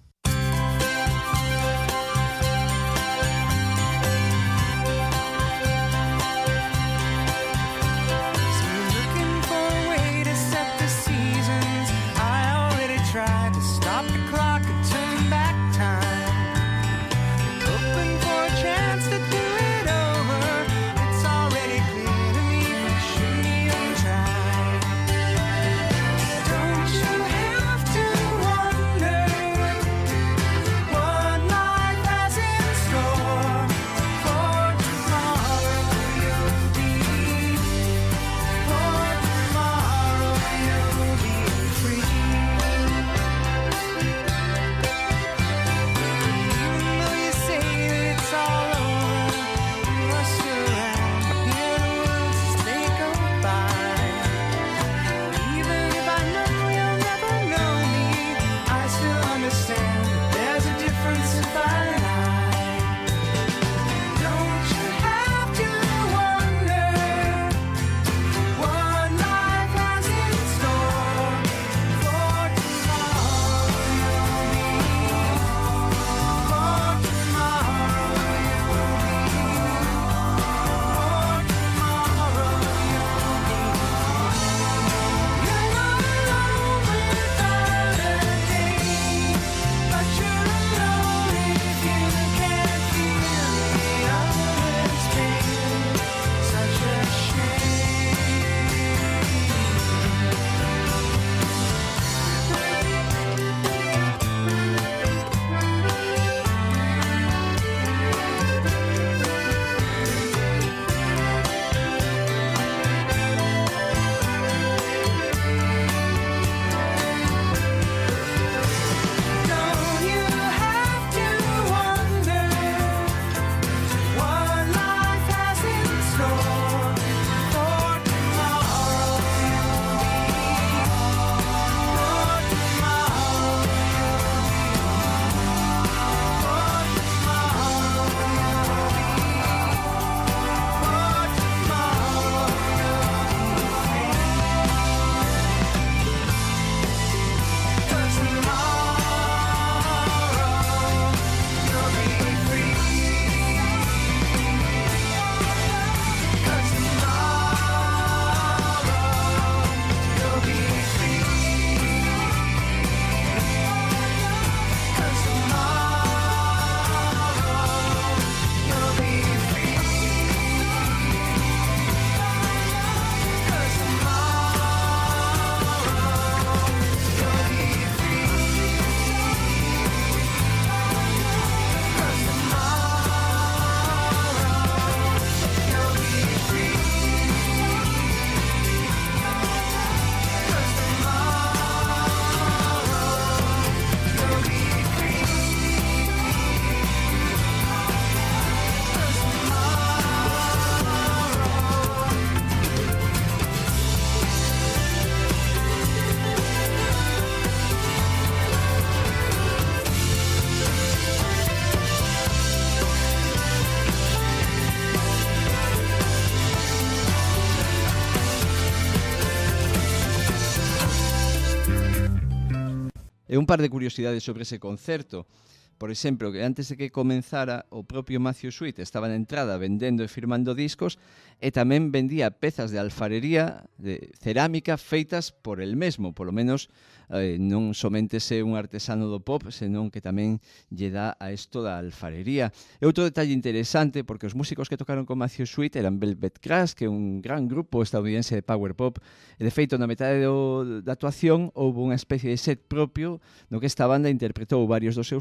Speaker 5: E un par de curiosidades sobre ese concerto. Por exemplo, que antes de que comenzara o propio Matthew Sweet estaba na entrada vendendo e firmando discos e tamén vendía pezas de alfarería, de cerámica feitas por el mesmo, polo menos non somente ser un artesano do pop, senón que tamén lle dá a isto da alfarería. E outro detalle interesante, porque os músicos que tocaron con Matthew Sweet eran Velvet Crush, que é un gran grupo estadounidense de power pop, e de feito na metade da actuación houve unha especie de set propio no que esta banda interpretou varios dos seus temas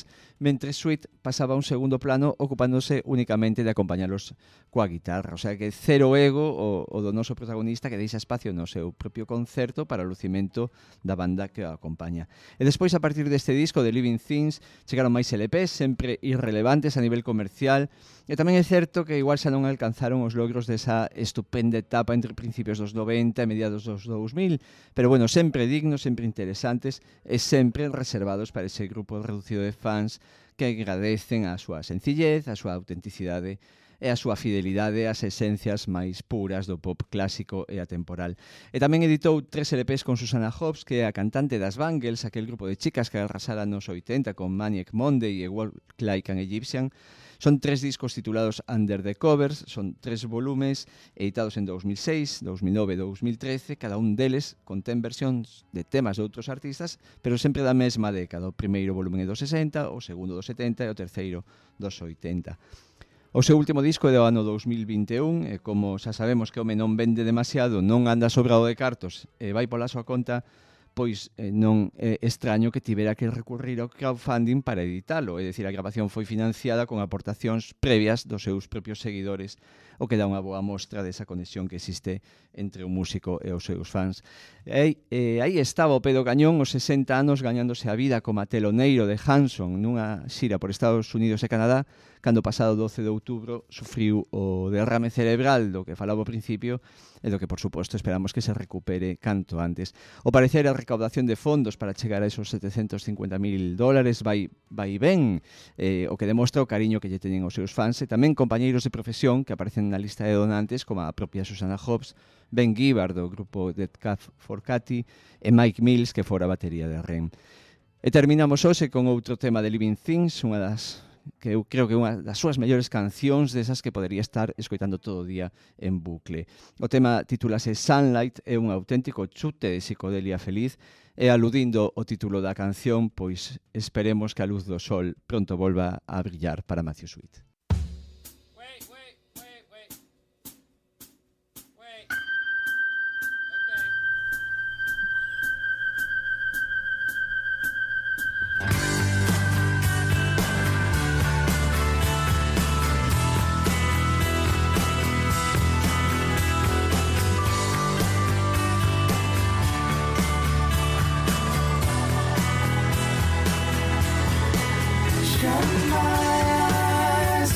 Speaker 5: mentre Sweet pasaba a un segundo plano ocupándose únicamente de acompañalos coa guitarra. O sea que cero ego o do noso protagonista, que deixa espacio no seu propio concerto para o lucimento da banda que o acompaña. E despois, a partir deste disco de Living Things, chegaron máis LPs, sempre irrelevantes a nivel comercial, e tamén é certo que igual xa non alcanzaron os logros desa estupenda etapa entre principios dos 90 e mediados dos 2000, pero bueno, sempre dignos, sempre interesantes e sempre reservados para ese grupo reducido de fans que agradecen a súa sencillez, a súa autenticidade e a súa fidelidade ás esencias máis puras do pop clásico e atemporal. E tamén editou 3 LPs con Susanna Hoffs, que é a cantante das Bangles, aquel grupo de chicas que arrasara nos 80 con Maniac Monday e Walk Like an Egyptian. Son 3 discos titulados Under the Covers, son 3 volumes editados en 2006, 2009 e 2013, cada un deles contén versións de temas de outros artistas, pero sempre da mesma década. O primeiro volumen é dos 60, o segundo dos 70 e o terceiro dos 80. O seu último disco é do ano 2021 e como xa sabemos que o home non vende demasiado, non anda sobrado de cartos e vai pola súa conta, pois non é extraño que tivera que recurrir ao crowdfunding para editalo, é dicir, a grabación foi financiada con aportacións previas dos seus propios seguidores, o que dá unha boa mostra desa conexión que existe entre o músico e os seus fans. Aí estaba o Pedro Cañón, os 60 anos, gañándose a vida como teloneiro de Hanson nunha xira por Estados Unidos e Canadá, cando pasado 12 de outubro sufriu o derrame cerebral do que falaba ao principio e do que, por suposto, esperamos que se recupere canto antes. O parecer, a recaudación de fondos para chegar a esos $750.000 vai ben, o que demostra o cariño que lle teñen os seus fans e tamén compañeiros de profesión que aparecen na lista de donantes, como a propia Susanna Hoffs, Ben Gibbard do grupo Dead Cat for Cathy e Mike Mills, que fora a batería de REM. E terminamos hoxe con outro tema de Living Things, unha das que eu creo que é unha das súas mellores cancións, desas que podería estar escoitando todo o día en bucle. O tema titúlase Sunlight, é un auténtico chute de psicodelia feliz e aludindo o título da canción, pois esperemos que a luz do sol pronto volva a brillar para Matthew Sweet.
Speaker 6: Shut my eyes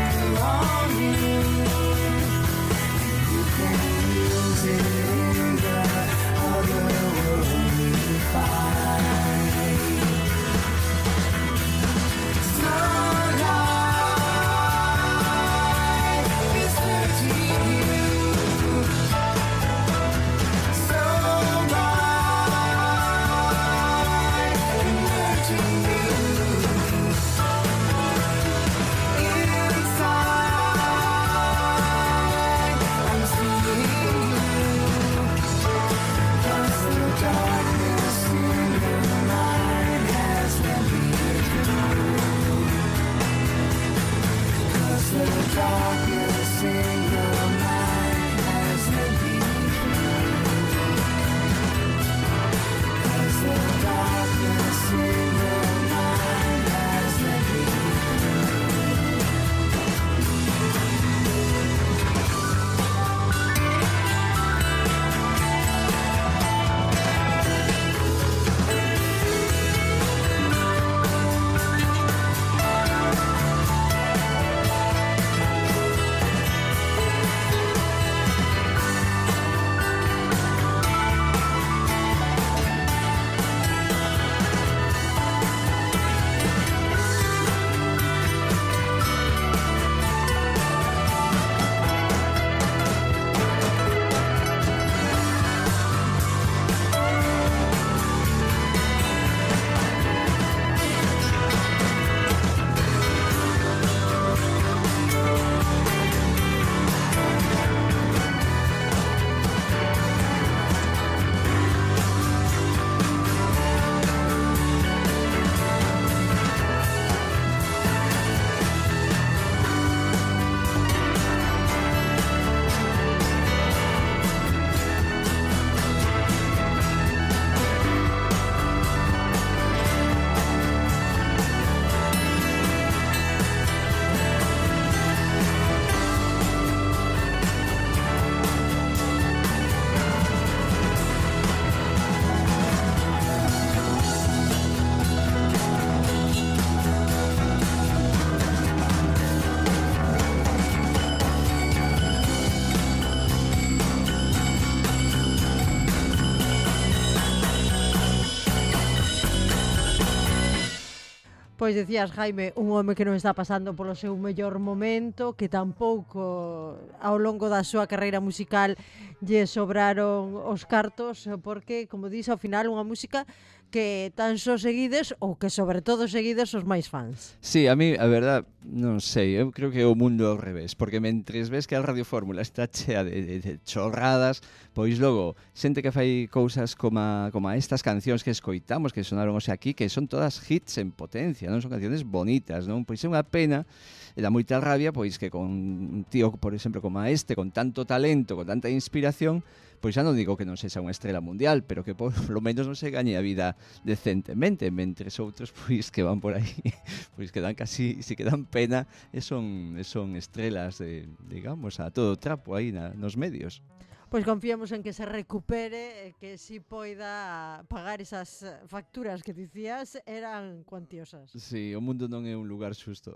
Speaker 2: Pois decías, Jaime, un home que non está pasando polo seu mellor momento, que tampouco ao longo da súa carreira musical lle sobraron os cartos, porque, como dís, ao final unha música que tan só seguides, ou que sobre todo seguides os máis fans.
Speaker 5: Sí, a mí, a verdad, non sei, eu creo que é o mundo ao revés, porque mentres ves que a Radio Fórmula está chea de chorradas, pois logo, xente que fai cousas como estas cancións que escoitamos, que sonaron hoxe aquí, que son todas hits en potencia, non son canciones bonitas, non? Pois é unha pena, e dá moita rabia, pois que con un tío, por exemplo, como este, con tanto talento, con tanta inspiración, pois xa non digo que non sexa unha estrela mundial, pero que por lo menos non se gañe a vida decentemente, mentres outros pois que van por aí, pois que dan casi, si que dan pena, e son estrelas, digamos, a todo trapo aí nos medios.
Speaker 2: Pois confiamos en que se recupere, que si poida pagar esas facturas que dicías eran cuantiosas.
Speaker 5: Sí, o mundo non é un lugar xusto.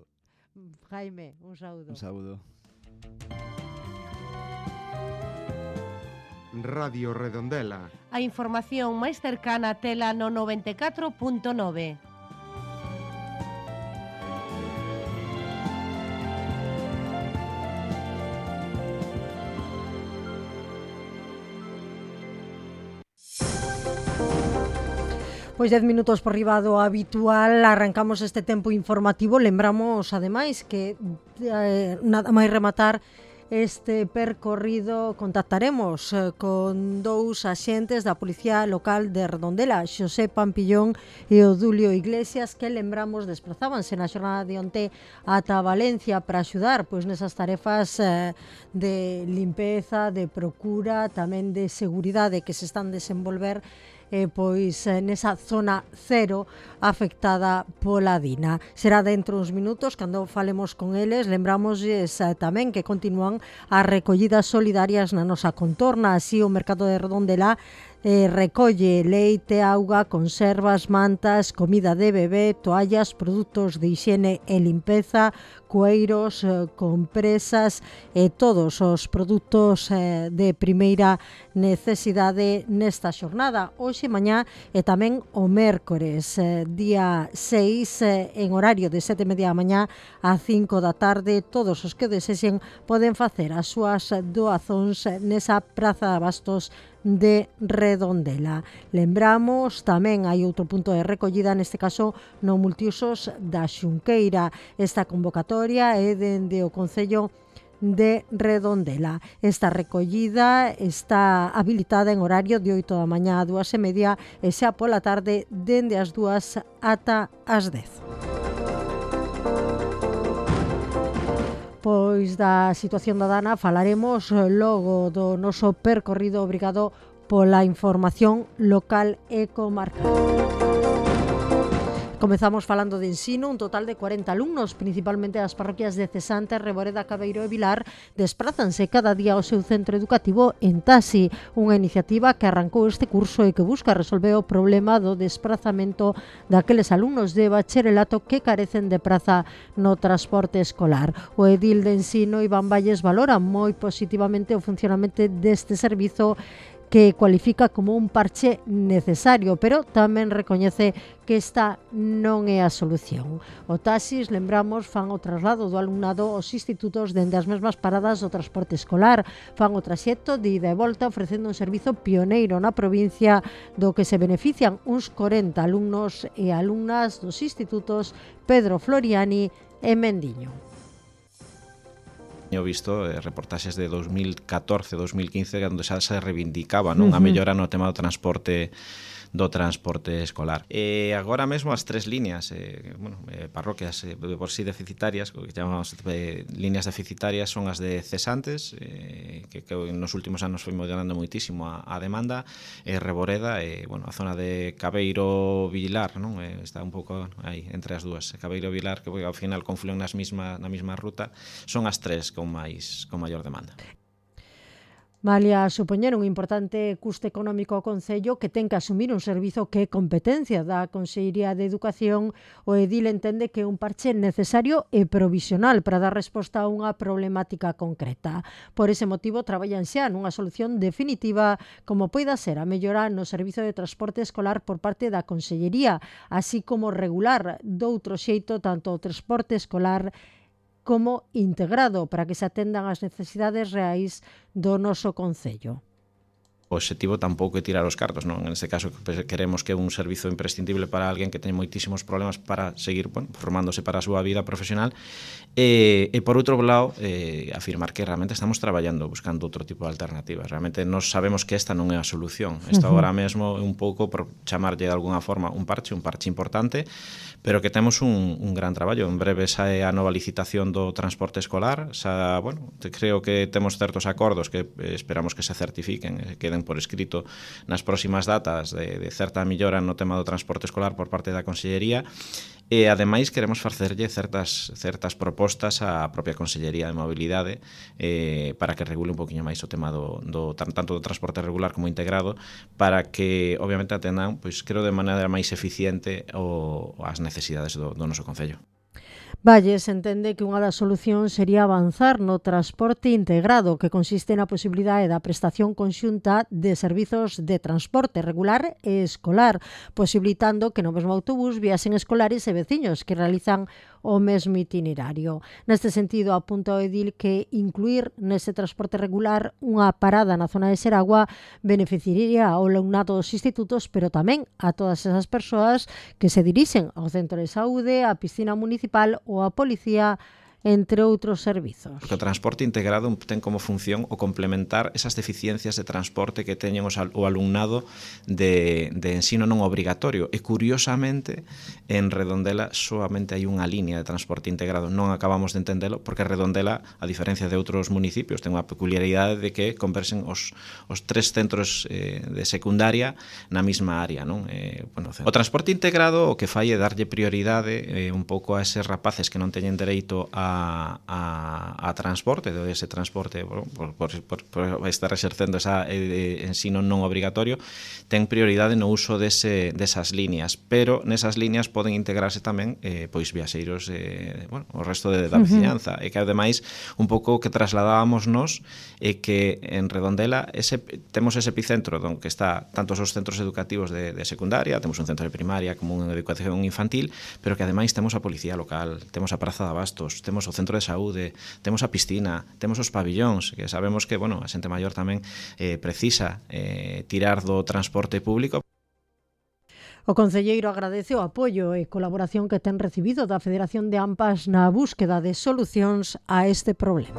Speaker 2: Jaime, un saúdo.
Speaker 5: Un saúdo.
Speaker 7: Radio Redondela.
Speaker 8: A información máis cercana tela no 94.9.
Speaker 2: Pois 10 minutos por riba do habitual, arrancamos este tempo informativo. Lembramos, ademais, que nada máis rematar este percorrido contactaremos con dous axentes da Policía Local de Redondela, Xosé Pampillón e Odulio Iglesias, que lembramos desplazábanse na xornada de onte ata Valencia para axudar pois nesas tarefas de limpeza, de procura, tamén de seguridade que se están desenvolver pois nesa zona cero afectada pola Dina. Será dentro uns minutos cando falemos con eles. Lembramos tamén que continúan as recollidas solidarias na nosa contorna. Así o mercado de Redondela recolle leite, auga, conservas, mantas, comida de bebé, toallas, produtos de higiene e limpeza, cueiros, compresas e todos os produtos de primeira necesidade nesta xornada. Hoxe, mañá e tamén o mércores, día 6, en horario de 7:30 da mañá a 5 da tarde, todos os que desexen poden facer as súas doazóns nesa Praza de Abastos de Redondela. Lembramos, tamén hai outro punto de recollida, neste caso no multiusos da Xunqueira. Esta convocatoria é dende o Concello de Redondela. Esta recollida está habilitada en horario de 8 da mañá a 2:30 e xa pola tarde dende as 2 ata as 10. Pois da situación da Dana falaremos logo do noso percorrido. Obrigado pola información local e comarcal. Comezamos falando de ensino. Un total de 40 alumnos, principalmente das parroquias de Cesante, Reboreda, Cabeiro e Vilar, desprázanse cada día ao seu centro educativo en Tasi, unha iniciativa que arrancou este curso e que busca resolver o problema do desprazamento daqueles alumnos de bacharelato que carecen de praza no transporte escolar. O edil de ensino, Iván Valles, valora moi positivamente o funcionamento deste servizo, que cualifica como un parche necesario, pero tamén recoñece que esta non é a solución. O Taxis, lembramos, fan o traslado do alumnado aos institutos dende as mesmas paradas do transporte escolar. Fan o traxecto de ida e volta ofrecendo un servizo pioneiro na provincia do que se benefician uns 40 alumnos e alumnas dos institutos Pedro Floriani e Mendiño.
Speaker 9: He visto reportaxes de 2014-2015 onde xa se reivindicaba, non, a mellora no tema do transporte escolar. E agora mesmo as tres líneas, parroquias por si deficitarias, que chamamos líneas deficitarias, son as de Cesantes, que nos últimos anos foi mellorando moitísimo a demanda, Reboreda e a zona de Cabeiro Vilar, non? Está un pouco aí entre as dúas. Cabeiro Vilar, que ao final confluen na mesma ruta, son as tres con maior demanda.
Speaker 2: Malia supoñer un importante custe económico ao Concello, que ten que asumir un servizo que é competencia da Consellería de Educación, o edil entende que é un parche necesario e provisional para dar resposta a unha problemática concreta. Por ese motivo, traballan xa nunha solución definitiva, como poida ser a mellora no servizo de transporte escolar por parte da Consellería, así como regular doutro xeito tanto o transporte escolar como integrado para que se atendan as necesidades reais do noso Concello.
Speaker 9: O obxectivo tampouco é tirar os cartos, non? En este caso queremos que é un servizo imprescindible para alguén que ten moitísimos problemas para seguir formándose para a súa vida profesional e por outro lado afirmar que realmente estamos traballando buscando outro tipo de alternativas. Realmente nos sabemos que esta non é a solución. Esta agora mesmo é un pouco por chamarlle de alguna forma un parche importante, pero que temos un gran traballo. En breve sae a nova licitación do transporte escolar, creo que temos certos acordos que esperamos que se certifiquen, queden por escrito nas próximas datas de certa millora no tema do transporte escolar por parte da Consellería e ademais queremos facerlle certas propostas á propia Consellería de Mobilidade para que regule un poquinho máis o tema tanto do transporte regular como integrado, para que obviamente atendan, pois creo, de maneira máis eficiente as necesidades do noso Concello.
Speaker 2: Valles entende que unha das solucións sería avanzar no transporte integrado, que consiste na posibilidade da prestación conxunta de servizos de transporte regular e escolar, posibilitando que no mesmo autobús viasen escolares e veciños que realizan o mesmo itinerario. Neste sentido, apunta o edil que incluir nese transporte regular unha parada na zona de Seragua beneficiaría ao alumnado dos institutos, pero tamén a todas esas persoas que se dirixen ao centro de saúde, á piscina municipal ou a policía, entre outros servizos.
Speaker 9: Porque o transporte integrado ten como función o complementar esas deficiencias de transporte que teñen o alumnado de ensino non obrigatorio. E curiosamente, en Redondela solamente hai unha línea de transporte integrado. Non acabamos de entendelo, porque Redondela, a diferencia de outros municipios, ten unha peculiaridade de que conversen os tres centros de secundaria na mesma área, non? O transporte integrado o que fai é darlle prioridade un pouco a eses rapaces que non teñen dereito a a transporte, de ese transporte por estar exercendo esa ensino non obrigatorio, ten prioridade no uso desas líneas, pero nesas líneas poden integrarse tamén pois viaxeiros o resto da veciñanza, e que ademais un pouco que trasladábamos nos é que en Redondela temos ese epicentro onde está tantos os centros educativos de secundaria, temos un centro de primaria como unha educación infantil, pero que ademais temos a policía local, temos a Praza de Abastos, temos o centro de saúde, temos a piscina, temos os pabillóns, que sabemos que, bueno, a xente maior tamén precisa tirar do transporte público.
Speaker 2: O concelleiro agradece o apoio e colaboración que ten recibido da Federación de AMPAs na búsqueda de solucións a este problema.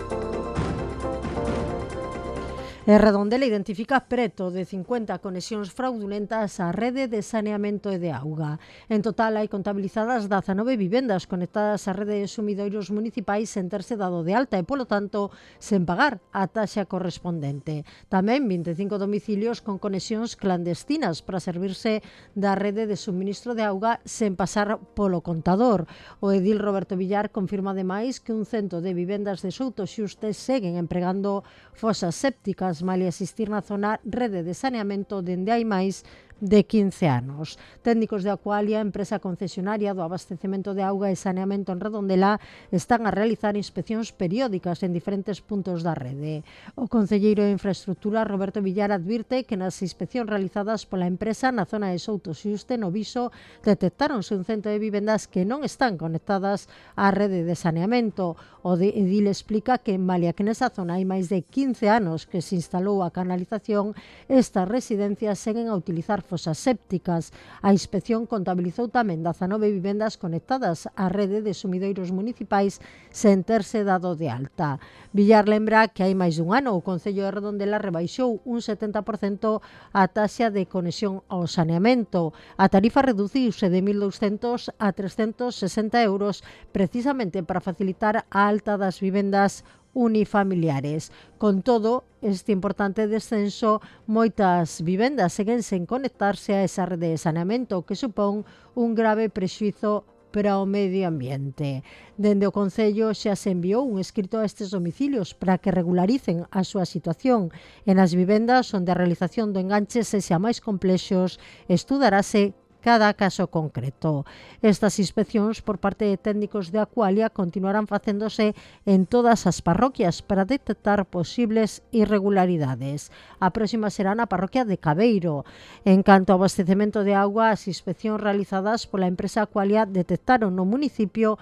Speaker 2: E Redondela identifica preto de 50 conexións fraudulentas á rede de saneamento e de auga. En total, hai contabilizadas 19 vivendas conectadas á rede de sumidoiros municipais sen terse dado de alta e, polo tanto, sen pagar a taxa correspondente. Tamén 25 domicilios con conexións clandestinas para servirse da rede de suministro de auga sen pasar polo contador. O edil Roberto Villar confirma ademais que un cento de vivendas de Soutoxuste seguen empregando fosas sépticas malia existir na zona rede de saneamento dende hai máis de 15 anos. Técnicos de Aqualia, empresa concesionaria do abastecemento de auga e saneamento en Redondela, están a realizar inspeccións periódicas en diferentes puntos da rede. O concelleiro de Infraestructura, Roberto Villar, advirte que nas inspeccións realizadas pola empresa na zona de Soutoxuste, no Viso, detectáronse un cento de vivendas que non están conectadas á rede de saneamento. O edil explica que, malia que nesa zona hai máis de 15 anos que se instalou a canalización, estas residencias seguen a utilizar fosas sépticas. A inspección contabilizou tamén 19 vivendas conectadas á rede de sumidoiros municipais sen terse dado de alta. Villar lembra que hai máis dun ano o Concello de Redondela rebaixou un 70% a taxa de conexión ao saneamento. A tarifa reduciuse de 1.200 a 360 euros precisamente para facilitar a alta das vivendas unifamiliares. Con todo, este importante descenso, moitas vivendas seguen sen conectarse a esa rede de saneamento, que supón un grave prexuízo para o medio ambiente. Dende o Concello xa se enviou un escrito a estes domicilios para que regularicen a súa situación. En as vivendas onde a realización do enganche sexa máis complexos, estudarase cada caso concreto. Estas inspeccións por parte de técnicos de Aqualia continuarán facéndose en todas as parroquias para detectar posibles irregularidades. A próxima será na parroquia de Cabeiro. En canto ao abastecemento de auga, as inspeccións realizadas pola empresa Aqualia detectaron no municipio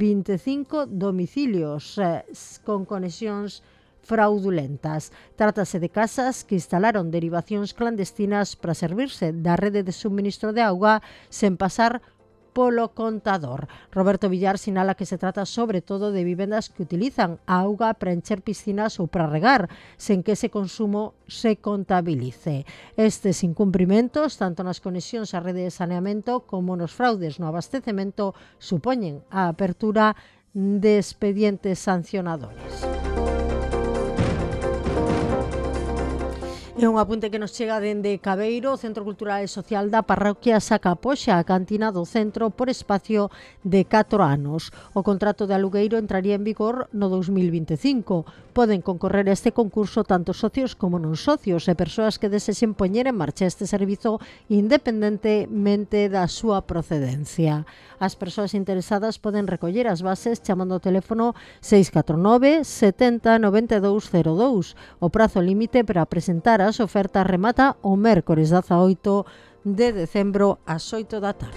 Speaker 2: 25 domicilios con conexións fraudulentas. Trátase de casas que instalaron derivacións clandestinas para servirse da rede de suministro de auga sen pasar polo contador. Roberto Villar sinala que se trata sobre todo de vivendas que utilizan a auga para encher piscinas ou para regar, sen que ese consumo se contabilice. Estes incumprimentos, tanto nas conexións á rede de saneamento como nos fraudes no abastecemento, supoñen a apertura de expedientes sancionadores. É un apunte que nos chega dende Cabeiro, o Centro Cultural e Social da parroquia Sacapoxa, a cantina do centro por espacio de 4 anos. O contrato de alugueiro entraría en vigor no 2025. Poden concorrer a este concurso tanto socios como non socios e persoas que desexen poñer en marcha este servizo independentemente da súa procedencia. As persoas interesadas poden recoller as bases chamando ao teléfono 649 70 9202. O prazo límite para presentar as ofertas remata o mércores 18 de decembro ás 8 da tarde.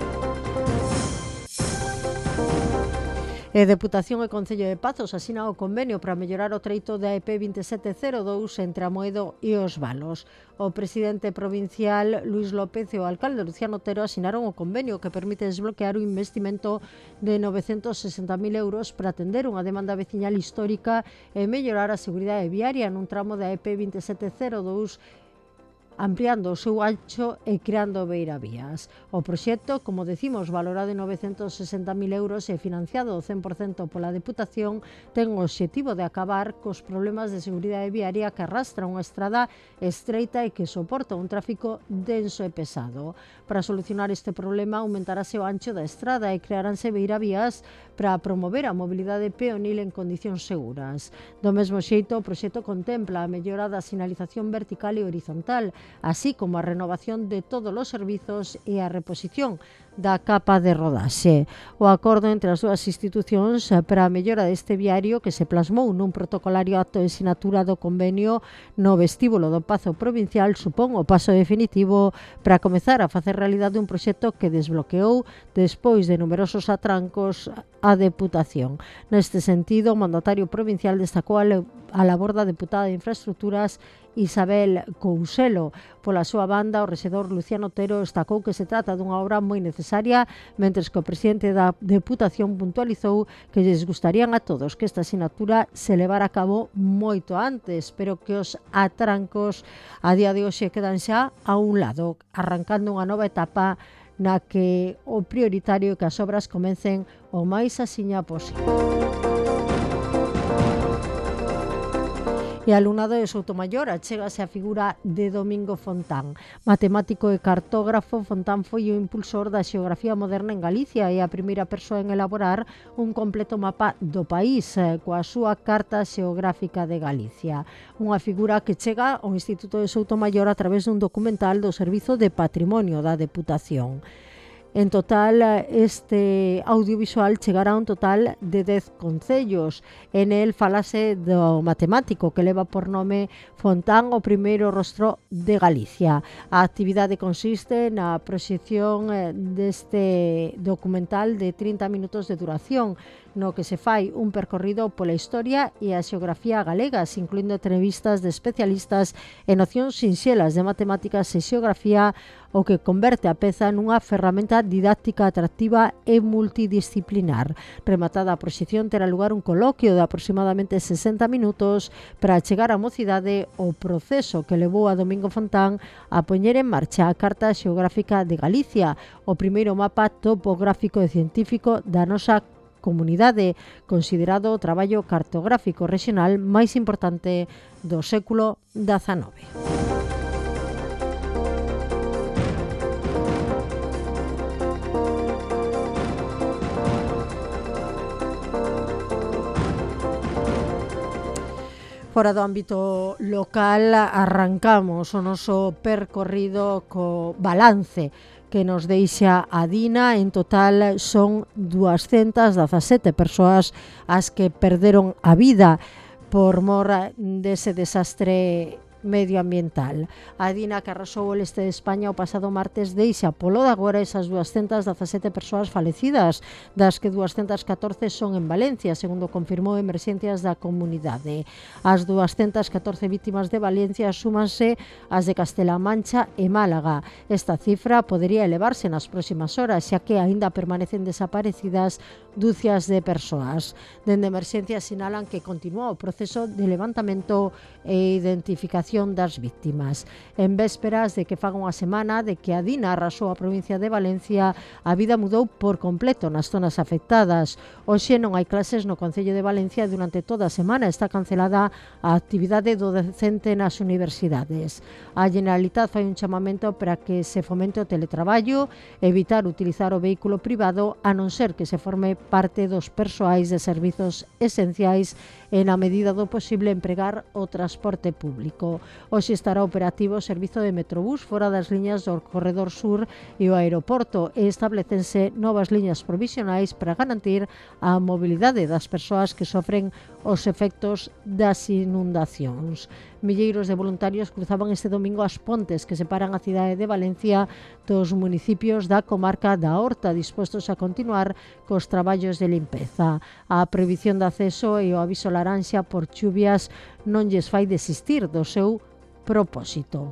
Speaker 2: E Deputación e Concello de Pazos asina o convenio para mellorar o treito da EP 2702 entre Amoedo e Os Valos. O presidente provincial Luís López e o alcalde Luciano Otero asinaron o convenio que permite desbloquear o investimento de 960.000 euros para atender unha demanda veciñal histórica e mellorar a seguridade viaria nun tramo da EP 2702 ampliando o seu ancho e creando beiravías. O proxecto, como decimos, valorado en 960.000 euros e financiado ao 100% pola Deputación, ten o obxectivo de acabar cos problemas de seguridade viaria que arrastra unha estrada estreita e que soporta un tráfico denso e pesado. Para solucionar este problema, aumentarase o ancho da estrada e crearánse beiravías para promover a mobilidade peonil en condicións seguras. Do mesmo xeito, o proxecto contempla a mellora da sinalización vertical e horizontal, así como a renovación de todos os servizos e a reposición da capa de rodaxe. O acordo entre as dúas institucións para a mellora deste viario, que se plasmou nun protocolario acto de sinatura do convenio no vestíbulo do Pazo Provincial, supón o paso definitivo para comezar a facer realidade un proxecto que desbloqueou despois de numerosos atrancos a Deputación. Neste sentido, o mandatario provincial destacou a labor da deputada de Infraestructuras Isabel Couselo. Pola súa banda, o rexedor Luciano Otero destacou que se trata dunha obra moi necesaria, mentres que o presidente da Deputación puntualizou que lles gustarían a todos que esta asignatura se levara a cabo moito antes, pero que os atrancos a día de hoxe quedan xa a un lado, arrancando unha nova etapa na que o prioritario é que as obras comecen o máis axiña posible. E alumnado de Soutomaior achégase a figura de Domingo Fontán. Matemático e cartógrafo, Fontán foi o impulsor da xeografía moderna en Galicia e a primeira persoa en elaborar un completo mapa do país coa súa Carta Xeográfica de Galicia. Unha figura que chega ao Instituto de Soutomaior a través dun documental do Servizo de Patrimonio da Deputación. En total, este audiovisual chegará a un total de 10 concellos. En el falase do matemático que leva por nome Fontán, o primeiro rostro de Galicia. A actividade consiste na proxección deste documental de 30 minutos de duración, no que se fai un percorrido pola historia e a xeografía galegas, incluindo entrevistas de especialistas e nocións sinxelas de matemáticas e xeografía, o que converte a peza nunha ferramenta didáctica atractiva e multidisciplinar. Rematada a proxección, terá lugar un coloquio de aproximadamente 60 minutos para chegar á mocidade o proceso que levou a Domingo Fontán a poñer en marcha a Carta Xeográfica de Galicia, o primeiro mapa topográfico e científico da nosa comunidade, considerado o traballo cartográfico regional máis importante do século XIX. Fora do ámbito local, arrancamos o noso percorrido co balance que nos deixa a Dina. En total son 217 persoas as que perderon a vida por mor dese desastre medioambiental. A Dina, que arrasou o leste de España o pasado martes, deixa polo de agora esas 217 persoas falecidas, das que 214 son en Valencia, segundo confirmou Emerxencias da Comunidade. As 214 vítimas de Valencia súmanse as de Castela Mancha e Málaga. Esta cifra podería elevarse nas próximas horas, xa que aínda permanecen desaparecidas dúcias de persoas. Dende Emerxencias sinalan que continúa o proceso de levantamento e identificación das víctimas. En vésperas de que faga unha semana de que a Dina arrasou a provincia de Valencia, a vida mudou por completo nas zonas afectadas. Hoxe non hai clases no Concello de Valencia e durante toda a semana está cancelada a actividade do docente nas universidades. A Generalitat fai un chamamento para que se fomente o teletraballo, evitar utilizar o vehículo privado, a non ser que se forme parte dos persoais de servizos esenciais e, na medida do posible, empregar o transporte público. Hoxe estará operativo o servizo de Metrobús fora das liñas do Corredor Sur e o aeroporto e establecense novas liñas provisionais para garantir a mobilidade das persoas que sofren os efectos das inundacións. Milleiros de voluntarios cruzaban este domingo as pontes que separan a cidade de Valencia dos municipios da comarca da Horta, dispostos a continuar cos traballos de limpeza. A prohibición de acceso e o aviso laranxa por chuvias non lles fai desistir do seu propósito.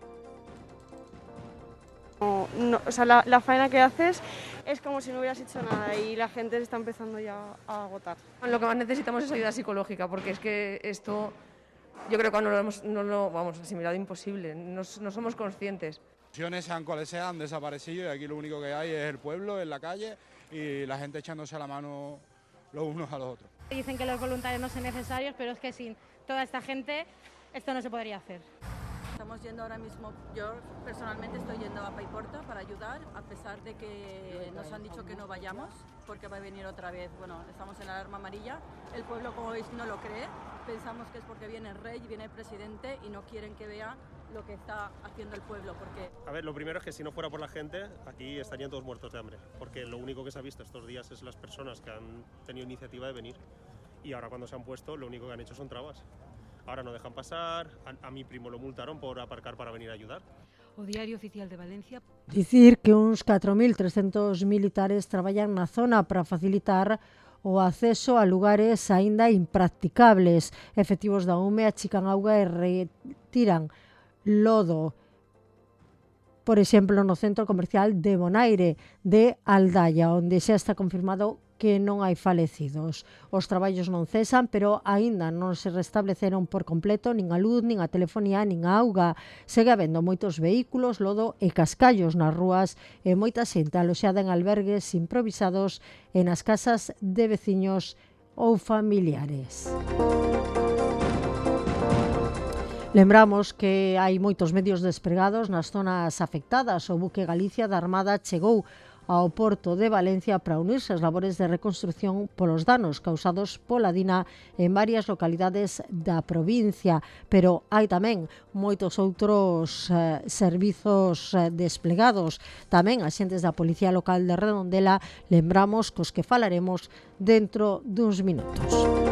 Speaker 10: No, o sea, la faena que haces es como si no hubieras hecho nada y la gente se está empezando ya a agotar.
Speaker 11: Lo que más necesitamos es ayuda psicológica, porque es que esto Yo creo que no lo vamos asimilado imposible, no somos conscientes.
Speaker 12: Sean cuales sean, han desaparecido y aquí lo único que hay es el pueblo en la calle y la gente echándose la mano los unos a los otros.
Speaker 13: Dicen que los voluntarios no son necesarios, pero es que sin toda esta gente esto no se podría hacer.
Speaker 14: Estamos yendo ahora mismo, yo personalmente estoy yendo a Paiporta para ayudar, a pesar de que nos han dicho que no vayamos, porque va a venir otra vez, bueno, estamos en la alarma amarilla. El pueblo, como veis, no lo cree, pensamos que es porque viene el rey, viene el presidente y no quieren que vea lo que está haciendo el pueblo, porque...
Speaker 15: A ver, lo primero es que si no fuera por la gente, aquí estarían todos muertos de hambre, porque lo único que se ha visto estos días es las personas que han tenido iniciativa de venir, y ahora cuando se han puesto, lo único que han hecho son trabas. Ahora no dejan pasar, a mi primo lo multaron por aparcar para venir a ayudar.
Speaker 16: O Diario Oficial de Valencia.
Speaker 2: Dicir que uns 4.300 militares traballan na zona para facilitar o acceso a lugares aínda impracticables. Efectivos da UME achican auga e retiran lodo, por exemplo, no centro comercial de Bonaire de Aldaya, onde xa está confirmado que non hai falecidos. Os traballos non cesan, pero aínda non se restableceron por completo nin a luz, nin a telefonía, nin a auga. Segue habendo moitos vehículos, lodo e cascallos nas rúas e moita xente aloxada en albergues improvisados e nas casas de veciños ou familiares. Lembramos que hai moitos medios despregados nas zonas afectadas. O buque Galicia da Armada chegou ao porto de Valencia para unirse ás labores de reconstrucción polos danos causados pola Dina en varias localidades da provincia, pero hai tamén moitos outros servizos desplegados, tamén axentes da Policía Local de Redondela, lembramos cos que falaremos dentro duns minutos.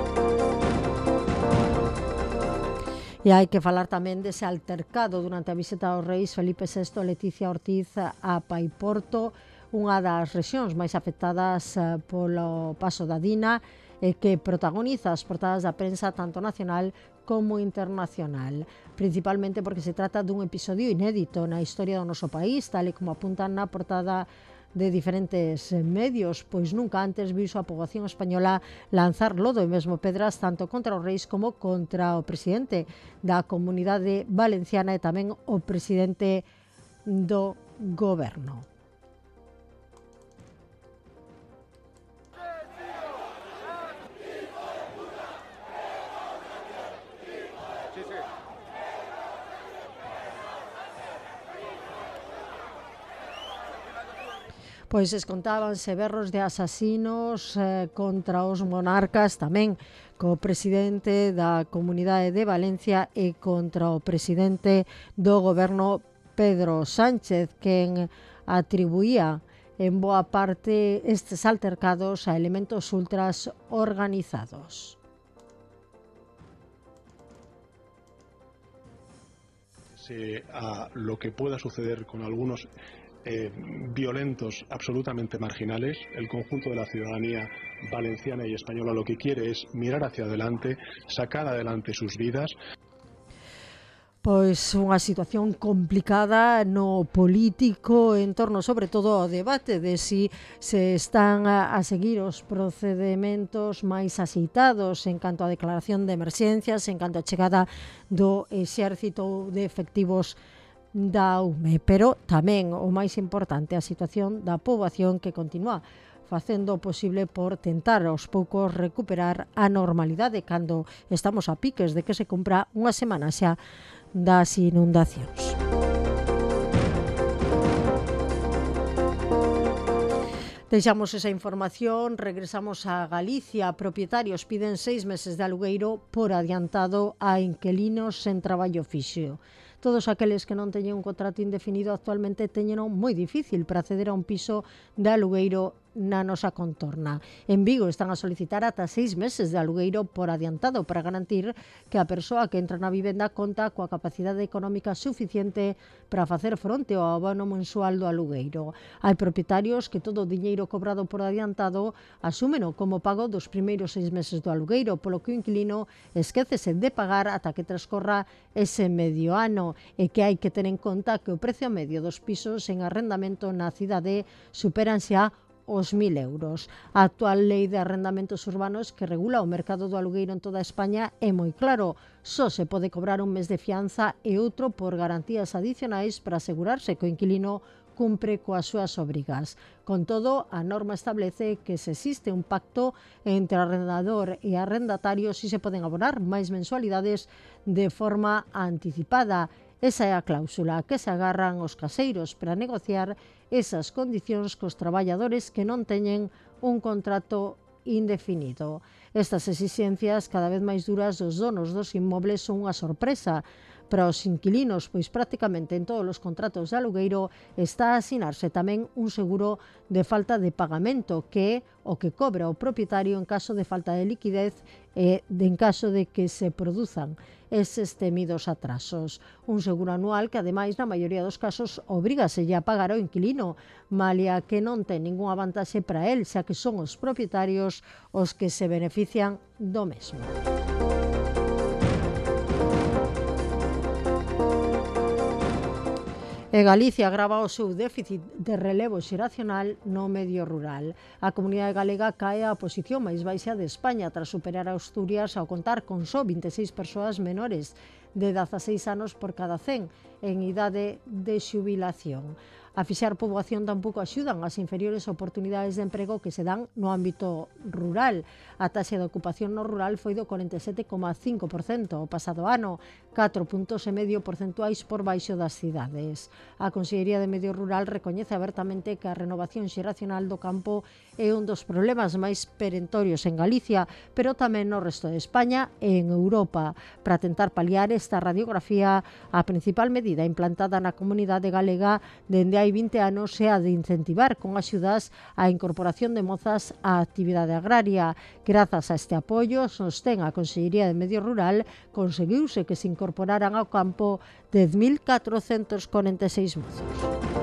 Speaker 2: E hai que falar tamén dese altercado durante a visita aos reis Felipe VI e Leticia Ortiz a Paiporto, unha das rexións máis afectadas polo paso da Dina e que protagoniza as portadas da prensa tanto nacional como internacional, principalmente porque se trata dun episodio inédito na historia do noso país, tal e como apuntan na portada de diferentes medios, pois nunca antes viu a poboación española lanzar lodo e mesmo pedras tanto contra os reis como contra o presidente da Comunidade Valenciana e tamén o presidente do goberno. Pois escontábanse berros de asasinos contra os monarcas, tamén co presidente da Comunidade de Valencia e contra o presidente do goberno Pedro Sánchez, quen atribuía en boa parte estes altercados a elementos ultras organizados.
Speaker 17: A lo que pueda suceder con algunos violentos absolutamente marginales, el conjunto de la ciudadanía valenciana y española lo que quiere es mirar hacia adelante, sacar adelante sus vidas.
Speaker 2: Pois unha situación complicada no político en torno sobre todo ao debate de si se están a seguir os procedementos máis axeitados en canto a declaración de emerxencias, en canto a chegada do exército de efectivos da UME, pero tamén o máis importante a situación da poboación que continúa facendo o posible por tentar aos poucos recuperar a normalidade cando estamos a piques de que se cumpra unha semana xa das inundacións. Deixamos esa información, regresamos a Galicia. Propietarios piden 6 meses de alugueiro por adiantado a inquilinos sen traballo fixo. Todos aqueles que non teñen un contrato indefinido actualmente teñeno moi difícil para acceder a un piso de alugueiro na nosa contorna. En Vigo están a solicitar ata 6 meses de alugueiro por adiantado para garantir que a persoa que entra na vivenda conta coa capacidade económica suficiente para facer fronte ao abono mensual do alugueiro. Hai propietarios que todo o diñeiro cobrado por adiantado asúmeno como pago dos primeiros 6 meses do alugueiro, polo que o inquilino esquécese de pagar ata que transcorra ese medio ano e que hai que ter en conta que o precio medio dos pisos en arrendamento na cidade superan xa os 1.000 euros. A actual lei de arrendamentos urbanos que regula o mercado do alugueiro en toda España é moi claro. Só se pode cobrar un mes de fianza e outro por garantías adicionais para asegurarse que o inquilino cumpre coas súas obrigas. Con todo, a norma establece que se existe un pacto entre arrendador e arrendatario si se poden abonar máis mensualidades de forma anticipada. Esa é a cláusula que se agarran os caseiros para negociar esas condicións cos traballadores que non teñen un contrato indefinido. Estas exixencias cada vez máis duras dos donos dos inmobles son unha sorpresa para os inquilinos, pois prácticamente en todos os contratos de alugueiro está a asinarse tamén un seguro de falta de pagamento, que é o que cobra o propietario en caso de falta de liquidez e en caso de que se produzan eses temidos atrasos. Un seguro anual que, ademais, na maioría dos casos, obrígaselle a pagar ao inquilino, malia que non ten ningunha vantaxe para el, xa que son os propietarios os que se benefician do mesmo. E Galicia agrava o seu déficit de relevo xeracional no medio rural. A comunidade galega cae á posición máis baixa de España tras superar a Asturias ao contar con só 26 persoas menores de 16 anos por cada 100 en idade de xubilación. A fixar poboación tampouco axudan as inferiores oportunidades de emprego que se dan no ámbito rural. A taxa de ocupación no rural foi do 47,5% o pasado ano, 4,5 puntos porcentuais por baixo das cidades. A Consellería de Medio Rural recoñece abertamente que a renovación xeracional do campo é un dos problemas máis perentorios en Galicia, pero tamén no resto de España e en Europa. Para tentar paliar esta radiografía, a principal medida implantada na comunidade galega dende hai 20 anos é a de incentivar con axudas a incorporación de mozas á actividade agraria. Grazas a este apoio, sostén a Consellería de Medio Rural, conseguiuse que se incorporaran ao campo 10.446 mozos.